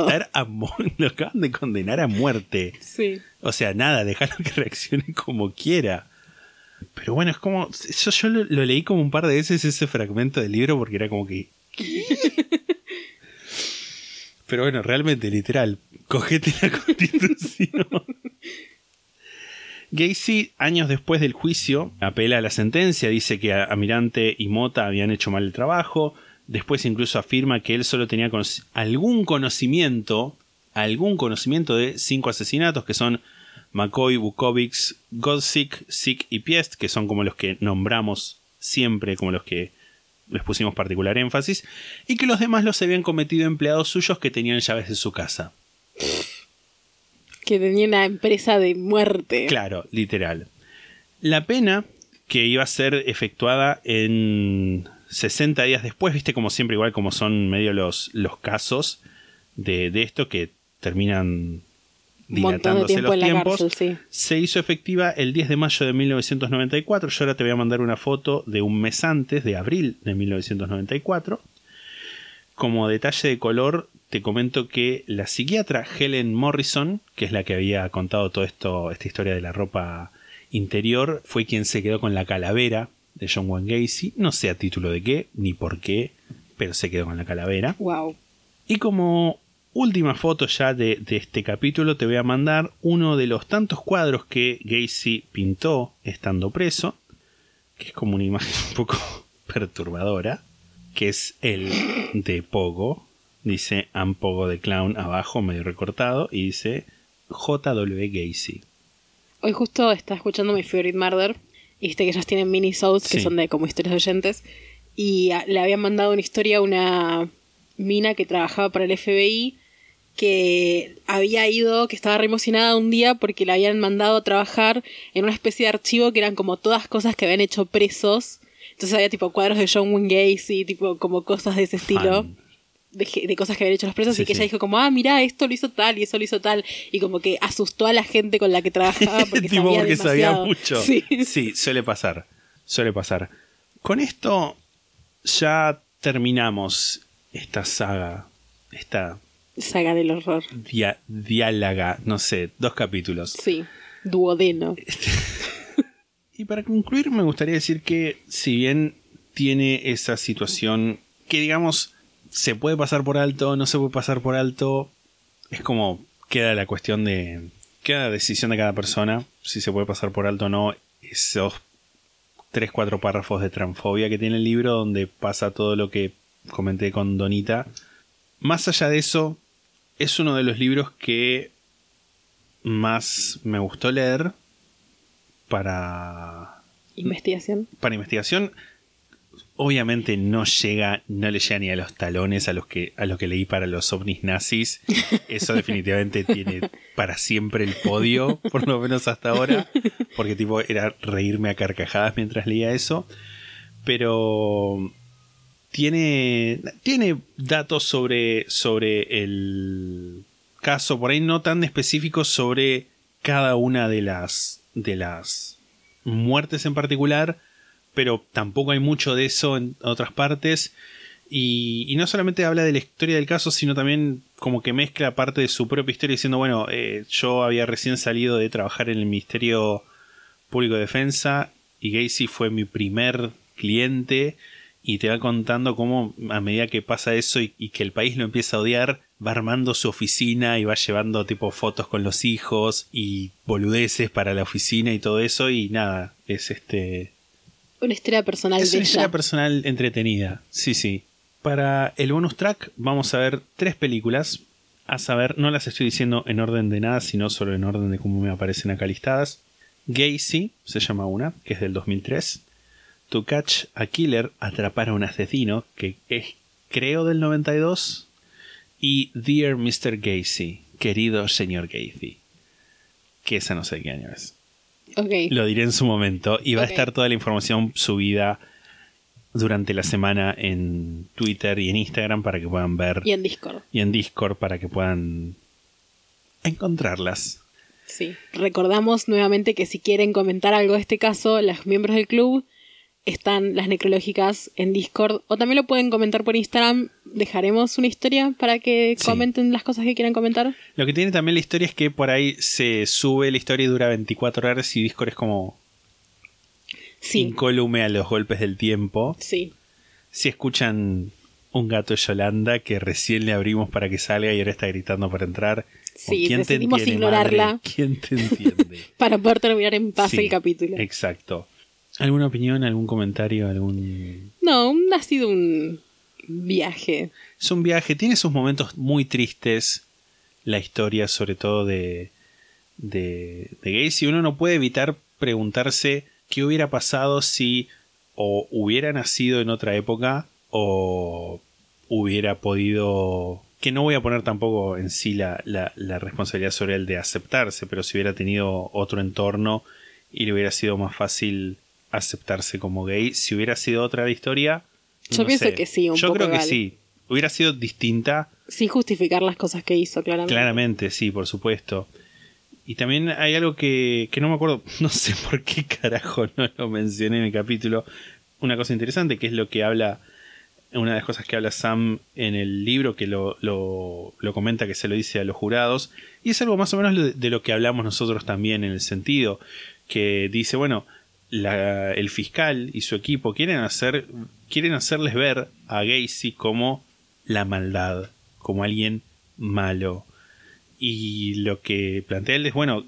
de condenar a muerte. Sí. O sea, nada, dejarlo que reaccione como quiera. Pero bueno, es como, yo lo leí como un par de veces ese fragmento del libro porque era como que... ¿qué? Pero bueno, realmente, literal, cogete la Constitución. Gacy, años después del juicio, apela a la sentencia, dice que Almirante y Mota habían hecho mal el trabajo. Después incluso afirma que él solo tenía algún conocimiento de 5 asesinatos, que son McCoy, Bukovic, Godzik, Sick y Piest, que son como los que nombramos siempre, como los que les pusimos particular énfasis, y que los demás los habían cometido empleados suyos que tenían llaves de su casa. Que tenía una empresa de muerte. Claro, literal. La pena que iba a ser efectuada en 60 días después, viste, como siempre, igual como son medio los casos de esto que terminan dilatándose los tiempos, cárcel, sí. Se hizo efectiva el 10 de mayo de 1994. Yo ahora te voy a mandar una foto de un mes antes, de abril de 1994. Como detalle de color, te comento que la psiquiatra Helen Morrison, que es la que había contado todo esto, esta historia de la ropa interior, fue quien se quedó con la calavera de John Wayne Gacy. No sé a título de qué, ni por qué, pero se quedó con la calavera. Wow. Y como última foto ya de este capítulo, te voy a mandar uno de los tantos cuadros que Gacy pintó estando preso, que es como una imagen un poco perturbadora, que es el de Pogo. Dice I'm Pogo the Clown abajo, medio recortado, y dice J.W. Gacy. Hoy justo estaba escuchando My Favorite Murder, y viste que ellos tienen mini-sodes que son de como historias de oyentes, y le habían mandado una historia a una mina que trabajaba para el FBI, que había ido, que estaba re emocionada un día porque le habían mandado a trabajar en una especie de archivo que eran como todas cosas que habían hecho presos. Entonces había tipo cuadros de John Wayne Gacy, tipo como cosas de ese estilo, de cosas que habían hecho los presos, y que ella dijo como, mirá, esto lo hizo tal y eso lo hizo tal, y como que asustó a la gente con la que trabajaba porque tipo sabía porque demasiado. Sabía mucho. Sí, suele pasar. Con esto ya terminamos esta saga, esta saga del horror. Diálaga, no sé, 2 capítulos. Sí, duodeno. Y para concluir me gustaría decir que si bien tiene esa situación que digamos se puede pasar por alto, no se puede pasar por alto, es como queda la cuestión de, queda la decisión de cada persona, si se puede pasar por alto o no, esos 3-4 párrafos de transfobia que tiene el libro donde pasa todo lo que comenté con Donita. Más allá de eso, es uno de los libros que más me gustó leer para investigación. Para investigación, obviamente no le llega ni a los talones a lo que leí para los ovnis nazis. Eso definitivamente tiene para siempre el podio, por lo menos hasta ahora, porque tipo era reírme a carcajadas mientras leía eso. Pero tiene datos sobre el caso, por ahí no tan específicos sobre cada una de las muertes en particular, pero tampoco hay mucho de eso en otras partes. Y no solamente habla de la historia del caso, sino también como que mezcla parte de su propia historia diciendo, bueno, yo había recién salido de trabajar en el Ministerio Público de Defensa y Gacy fue mi primer cliente, y te va contando cómo a medida que pasa eso y que el país lo empieza a odiar, va armando su oficina y va llevando tipo fotos con los hijos y boludeces para la oficina y todo eso, y nada, es una historia personal es bella. Una historia personal entretenida, sí. Para el bonus track vamos a ver 3 películas, a saber, no las estoy diciendo en orden de nada, sino solo en orden de cómo me aparecen acá listadas. Gacy se llama una, que es del 2003. To Catch a Killer, atrapar a un asesino, que es creo del 92. Y Dear Mr. Gacy, querido señor Gacy, que esa no sé qué año es. Okay. Lo diré en su momento. Y va a estar toda la información subida durante la semana en Twitter y en Instagram para que puedan ver. Y en Discord. Y en Discord para que puedan encontrarlas. Sí. Recordamos nuevamente que si quieren comentar algo de este caso, los miembros del club, están las necrológicas en Discord. O también lo pueden comentar por Instagram. Dejaremos una historia para que comenten las cosas que quieran comentar. Lo que tiene también la historia es que por ahí se sube la historia y dura 24 horas y Discord es como incólume a los golpes del tiempo. Sí. Si escuchan un gato de Yolanda que recién le abrimos para que salga y ahora está gritando para entrar. Sí, decidimos ignorarla. Madre? ¿Quién te entiende? Para poder terminar en paz el capítulo. Exacto. ¿Alguna opinión, algún comentario, No, ha sido un viaje. Es un viaje, tiene sus momentos muy tristes, la historia sobre todo de Gacy. Uno no puede evitar preguntarse qué hubiera pasado si o hubiera nacido en otra época o hubiera podido... Que no voy a poner tampoco en sí la responsabilidad sobre él de aceptarse, pero si hubiera tenido otro entorno y le hubiera sido más fácil aceptarse como gay, si hubiera sido otra la historia... Yo pienso que sí, Yo creo que sí. Hubiera sido distinta. Sin justificar las cosas que hizo, claramente. Claramente, sí, por supuesto. Y también hay algo que no me acuerdo, no sé por qué carajo no lo mencioné en el capítulo. Una cosa interesante, que es lo que habla... Una de las cosas que habla Sam en el libro, que lo comenta, que se lo dice a los jurados, y es algo más o menos de lo que hablamos nosotros también, en el sentido que dice, bueno, el fiscal y su equipo quieren hacerles ver a Gacy como la maldad, como alguien malo. Y lo que plantea él es, bueno,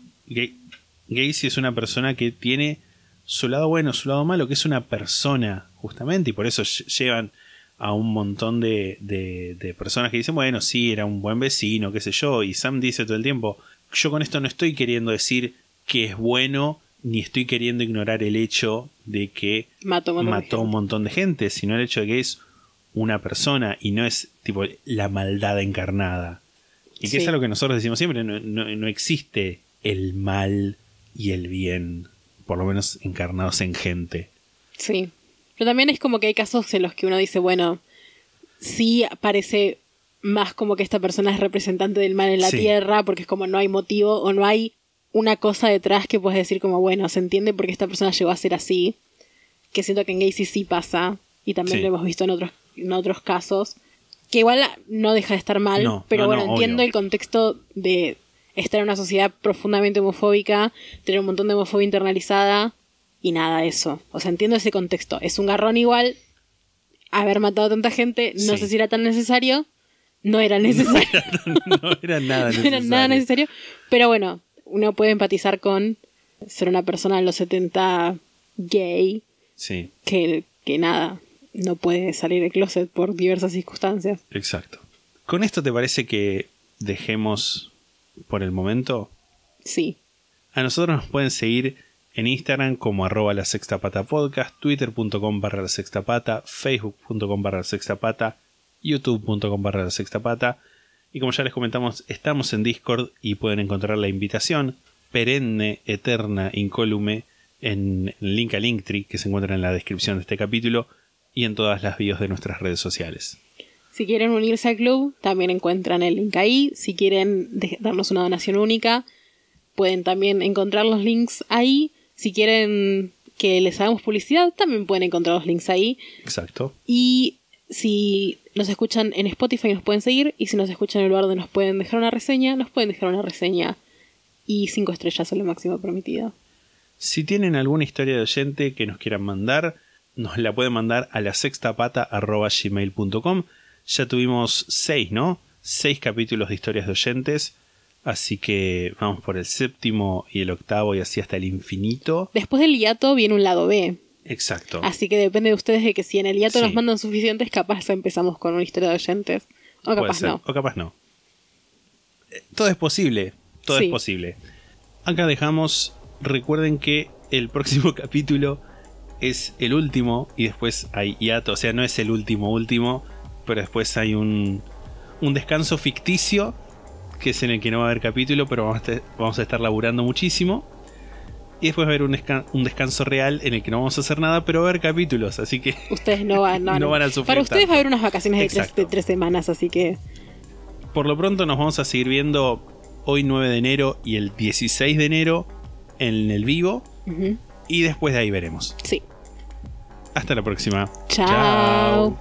Gacy es una persona que tiene su lado bueno, su lado malo, que es una persona, justamente, y por eso llevan a un montón de personas que dicen, bueno, sí, era un buen vecino, qué sé yo, y Sam dice todo el tiempo, yo con esto no estoy queriendo decir que es bueno, ni estoy queriendo ignorar el hecho de que mató un montón de gente, sino el hecho de que es una persona y no es tipo la maldad encarnada. Y que es algo que nosotros decimos siempre, no existe el mal y el bien, por lo menos encarnados en gente. Sí. Pero también es como que hay casos en los que uno dice, bueno, sí parece más como que esta persona es representante del mal en la tierra, porque es como no hay motivo o no hay una cosa detrás que puedes decir como, bueno, se entiende por qué esta persona llegó a ser así, que siento que en Gacy sí pasa, y también lo hemos visto en otros casos, que igual no deja de estar mal, pero bueno, entiendo obvio. El contexto de estar en una sociedad profundamente homofóbica, tener un montón de homofobia internalizada, y nada, eso. O sea, entiendo ese contexto. Es un garrón igual. Haber matado a tanta gente, no sé si era tan necesario. No era necesario. No era nada necesario. No era nada necesario. Pero bueno, uno puede empatizar con ser una persona en los 70 gay. Sí. Que nada, no puede salir del closet por diversas circunstancias. Exacto. ¿Con esto te parece que dejemos por el momento? Sí. A nosotros nos pueden seguir en Instagram como @lasextapatapodcast, twitter.com/lasextapata, facebook.com/lasextapata, youtube.com/lasextapata. Y como ya les comentamos, estamos en Discord y pueden encontrar la invitación perenne, eterna, incólume en el link a Linktree que se encuentra en la descripción de este capítulo y en todas las bios de nuestras redes sociales. Si quieren unirse al club, también encuentran el link ahí. Si quieren darnos una donación única, pueden también encontrar los links ahí. Si quieren que les hagamos publicidad, también pueden encontrar los links ahí. Exacto. Y si nos escuchan en Spotify nos pueden seguir. Y si nos escuchan en el lugar donde nos pueden dejar una reseña, nos pueden dejar una reseña. Y 5 estrellas es lo máximo permitido. Si tienen alguna historia de oyente que nos quieran mandar, nos la pueden mandar a lasextapata@gmail.com. Ya tuvimos 6, ¿no? 6 capítulos de historias de oyentes. Así que vamos por el 7º y el 8º y así hasta el infinito. Después del hiato viene un lado B. Exacto. Así que depende de ustedes de que si en el hiato nos mandan suficientes, capaz empezamos con una historia de oyentes. O capaz no. O capaz no. Todo es posible. Todo es posible. Acá dejamos. Recuerden que el próximo capítulo es el último y después hay hiato. O sea, no es el último, pero después hay un descanso ficticio, que es en el que no va a haber capítulo, pero vamos a estar laburando muchísimo. Y después va a haber un descanso real en el que no vamos a hacer nada, pero va a haber capítulos, así que ustedes no van a sufrir. Para ustedes tanto. va a haber unas vacaciones de 3 semanas, así que por lo pronto nos vamos a seguir viendo hoy 9 de enero y el 16 de enero en el vivo. Y después de ahí veremos. Sí. Hasta la próxima. Chao.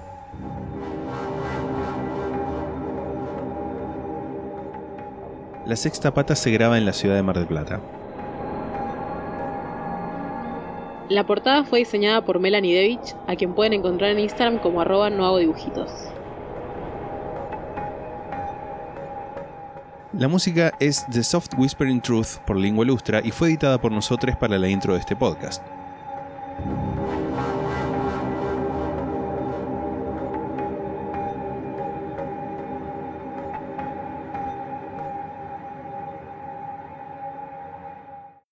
La Sexta Pata se graba en la ciudad de Mar del Plata. La portada fue diseñada por Melanie Devich, a quien pueden encontrar en Instagram como @nohagodibujitos. La música es The Soft Whispering Truth por Lingua Lustra y fue editada por nosotros para la intro de este podcast.